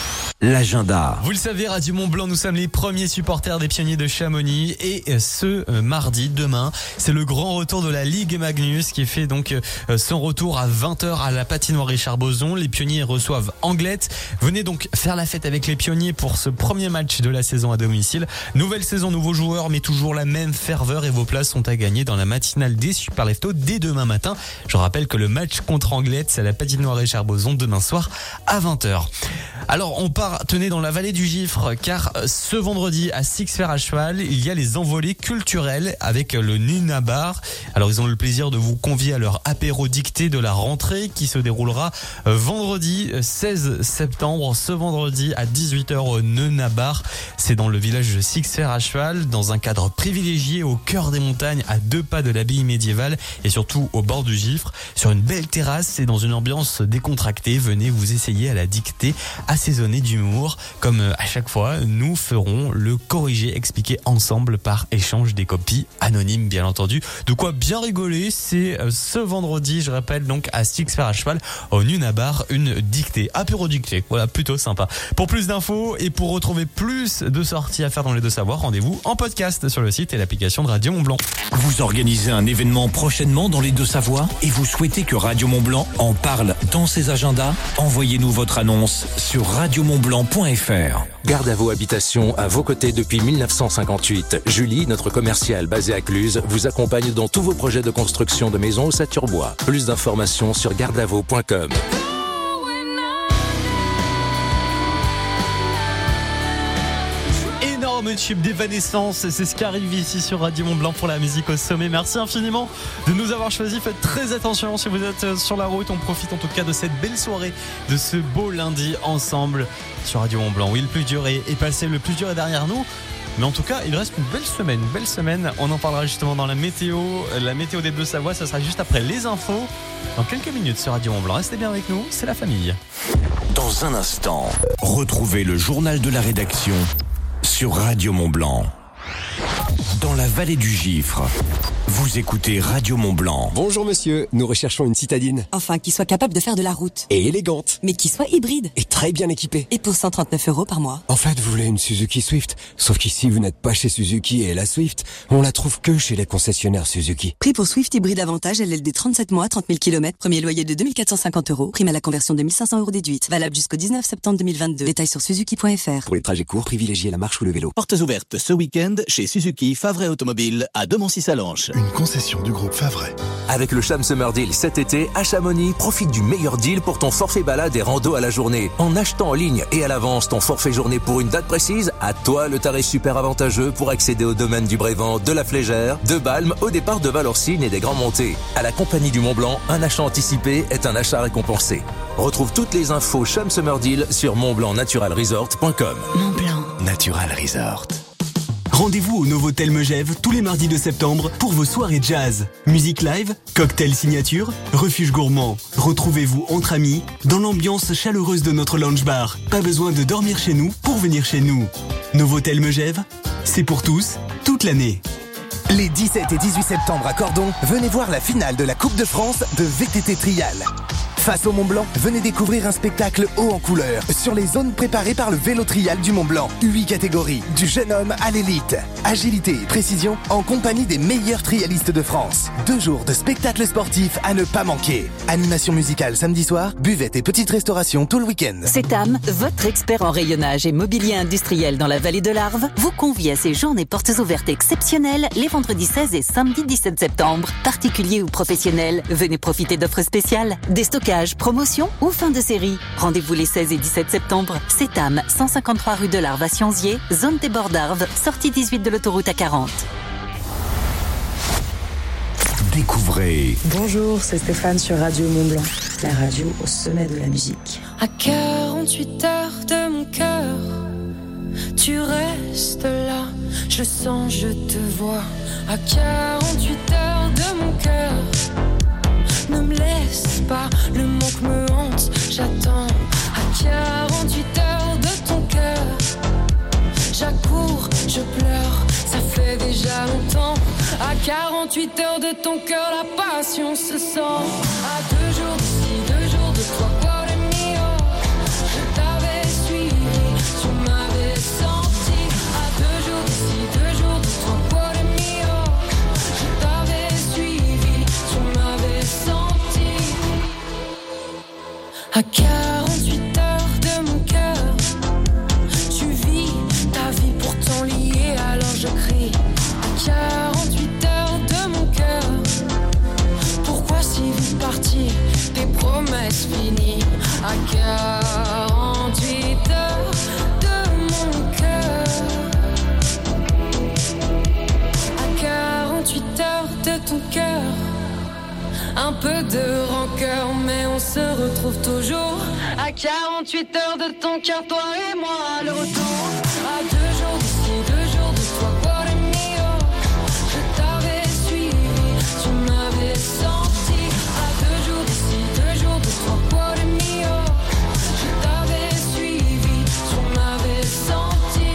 L'agenda. Vous le savez, Radio Mont-Blanc, nous sommes les premiers supporters des Pionniers de Chamonix et ce mardi, demain, c'est le grand retour de la Ligue Magnus qui fait donc son retour à vingt heures à la patinoire Richard Boson. Les Pionniers reçoivent Anglette. Venez donc faire la fête avec les Pionniers pour ce premier match de la saison à domicile. Nouvelle saison, nouveaux joueurs, mais toujours la même ferveur et vos places sont à gagner dans la matinale des Super Leftos dès demain matin. Je rappelle que le match contre Anglette, c'est à la patinoire Richard Boson demain soir à vingt heures. Alors, on part, tenez, dans la vallée du Gifre, car ce vendredi à Six Fers à cheval, il y a les envolées culturelles avec le Nunabar. Alors, ils ont le plaisir de vous convier à leur apéro dicté de la rentrée qui se déroulera vendredi seize septembre, ce vendredi à dix-huit heures au Nunabar. C'est dans le village de Six Fers à cheval, dans un cadre privilégié au cœur des montagnes, à deux pas de l'abbaye médiévale et surtout au bord du Gifre, sur une belle terrasse et dans une ambiance décontractée. Venez vous essayer à la dictée assaisonné d'humour. Comme à chaque fois, nous ferons le corrigé expliqué ensemble par échange des copies anonymes, bien entendu. De quoi bien rigoler, c'est ce vendredi, je rappelle, donc à Six Fers à cheval, au Nunabar, une dictée, apéro dictée. Voilà, plutôt sympa. Pour plus d'infos et pour retrouver plus de sorties à faire dans les Deux Savoies, rendez-vous en podcast sur le site et l'application de Radio Mont-Blanc. Vous organisez un événement prochainement dans les Deux Savoies et vous souhaitez que Radio Mont-Blanc en parle dans ses agendas? Envoyez-nous votre annonce sur radio mont blanc point f r. Garde à vos Habitation à vos côtés depuis mille neuf cent cinquante-huit. Julie, notre commerciale basée à Cluse, vous accompagne dans tous vos projets de construction de maisons au Saturbois. Plus d'informations sur garde à vos point com. Énorme tube d'Evanescence, c'est ce qui arrive ici sur Radio Mont-Blanc pour la musique au sommet. Merci infiniment de nous avoir choisis. Faites très attention si vous êtes sur la route. On profite en tout cas de cette belle soirée, de ce beau lundi ensemble sur Radio Mont-Blanc. Oui, le plus dur est, est passé, le plus dur est derrière nous. Mais en tout cas, il reste une belle semaine, une belle semaine. On en parlera justement dans la météo. La météo des Deux Savoies, ça sera juste après les infos. Dans quelques minutes sur Radio Mont-Blanc. Restez bien avec nous, c'est la famille. Dans un instant, retrouvez le journal de la rédaction sur Radio Mont-Blanc. Dans la vallée du Gifre, vous écoutez Radio Mont-Blanc. Bonjour monsieur, nous recherchons une citadine. Enfin, qui soit capable de faire de la route. Et élégante. Mais qui soit hybride. Et très bien équipée. Et pour cent trente-neuf euros par mois. En fait, vous voulez une Suzuki Swift. Sauf qu'ici, vous n'êtes pas chez Suzuki et la Swift, on la trouve que chez les concessionnaires Suzuki. Prix pour Swift hybride avantage, L L D trente-sept mois, trente mille kilomètres, premier loyer de deux mille quatre cent cinquante euros, prime à la conversion de mille cinq cents euros déduite. Valable jusqu'au dix-neuf septembre deux mille vingt-deux. Détails sur suzuki point f r. Pour les trajets courts, privilégiez la marche ou le vélo. Portes ouvertes ce week-end chez Suzuki Favre Automobile à Demoncy-Salanches. Une concession du groupe Favre. Avec le Cham Summer Deal cet été, à Chamonix, profite du meilleur deal pour ton forfait balade et rando à la journée. En achetant en ligne et à l'avance ton forfait journée pour une date précise, à toi le tarif super avantageux pour accéder au domaine du Brévent, de la Flégère, de Balme, au départ de Valorcine et des Grands Montées. À la Compagnie du Mont-Blanc, un achat anticipé est un achat récompensé. Retrouve toutes les infos Cham Summer Deal sur mont blanc natural resort point com. Mont-Blanc Natural Resort. Rendez-vous au Novotel Megève tous les mardis de septembre pour vos soirées jazz. Musique live, cocktail signature, refuge gourmand. Retrouvez-vous entre amis dans l'ambiance chaleureuse de notre lounge bar. Pas besoin de dormir chez nous pour venir chez nous. Novotel Megève, c'est pour tous, toute l'année. Les dix-sept et dix-huit septembre à Cordon, venez voir la finale de la Coupe de France de V T T Trial. Face au Mont Blanc, venez découvrir un spectacle haut en couleur sur les zones préparées par le vélo trial du Mont Blanc. huit catégories, du jeune homme à l'élite. Agilité et précision en compagnie des meilleurs trialistes de France. Deux jours de spectacles sportifs à ne pas manquer. Animation musicale samedi soir, buvette et petite restauration tout le week-end. Cetam, votre expert en rayonnage et mobilier industriel dans la vallée de l'Arve, vous convie à ces journées portes ouvertes exceptionnelles les vendredis seize et samedi dix-sept septembre. Particuliers ou professionnels, venez profiter d'offres spéciales, des stockages, promotion ou fin de série. Rendez-vous les seize et dix-sept septembre. Cetam, cent cinquante-trois rue de l'Arve à Sionzier, zone des bords d'Arve, sortie dix-huit de l'autoroute A quarante. Découvrez. Bonjour, c'est Stéphane sur Radio Mont Blanc, la radio au sommet de la musique. À quarante-huit heures de mon cœur, tu restes là, je sens, je te vois. À quarante-huit heures de mon cœur, ne me laisse pas, le manque me hante, j'attends. À quarante-huit heures de ton cœur, j'accours, je pleure, ça fait déjà longtemps. À quarante-huit heures de ton cœur, la passion se sent. À deux jours d'ici, deux jours de toi, cuore mio, je t'avais suivi, tu m'avais senti. À deux jours d'ici, deux jours de toi, cuore mio, je t'avais suivi, tu m'avais senti. À quarante-huit heures de mon cœur, tu vis ta vie pourtant liée, alors je crie. À quarante-huit heures de mon cœur, pourquoi si vite parti, tes promesses finies. À quarante-huit heures de mon cœur, à quarante-huit heures de ton cœur, un peu de rancœur, mais on se retrouve toujours. À quarante-huit heures de ton cœur, toi et moi, le retour. À deux jours d'ici, deux jours de toi, cuore mio, je t'avais suivi, tu m'avais senti. À deux jours d'ici, deux jours de toi, cuore mio, je t'avais suivi, tu m'avais senti.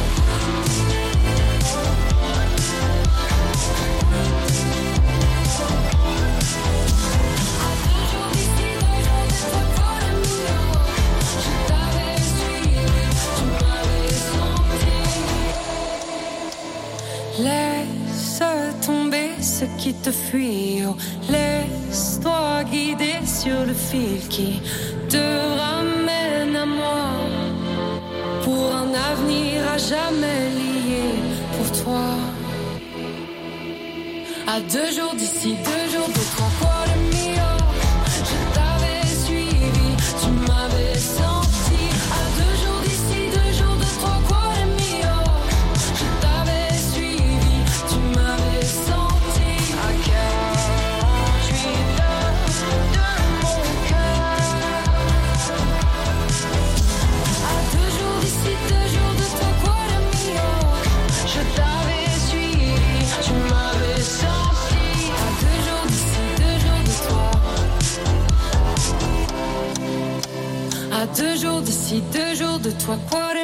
Laisse tomber ce qui te fuit, oh. Laisse-toi guider sur le fil qui te ramène à moi, pour un avenir à jamais lié pour toi. À deux jours d'ici, deux jours de toi, cuore mio, je t'avais suivi, tu m'avais senti. À deux jours d'ici, deux jours de toi, cuore mio, je t'avais suivi, tu m'avais senti. À quarante-huit heures de mon cœur, à deux jours d'ici, deux jours de toi, cuore mio, je t'avais suivi, tu m'avais senti. À deux jours d'ici, deux jours de toi, à deux jours d'ici, deux jours de toi, cuore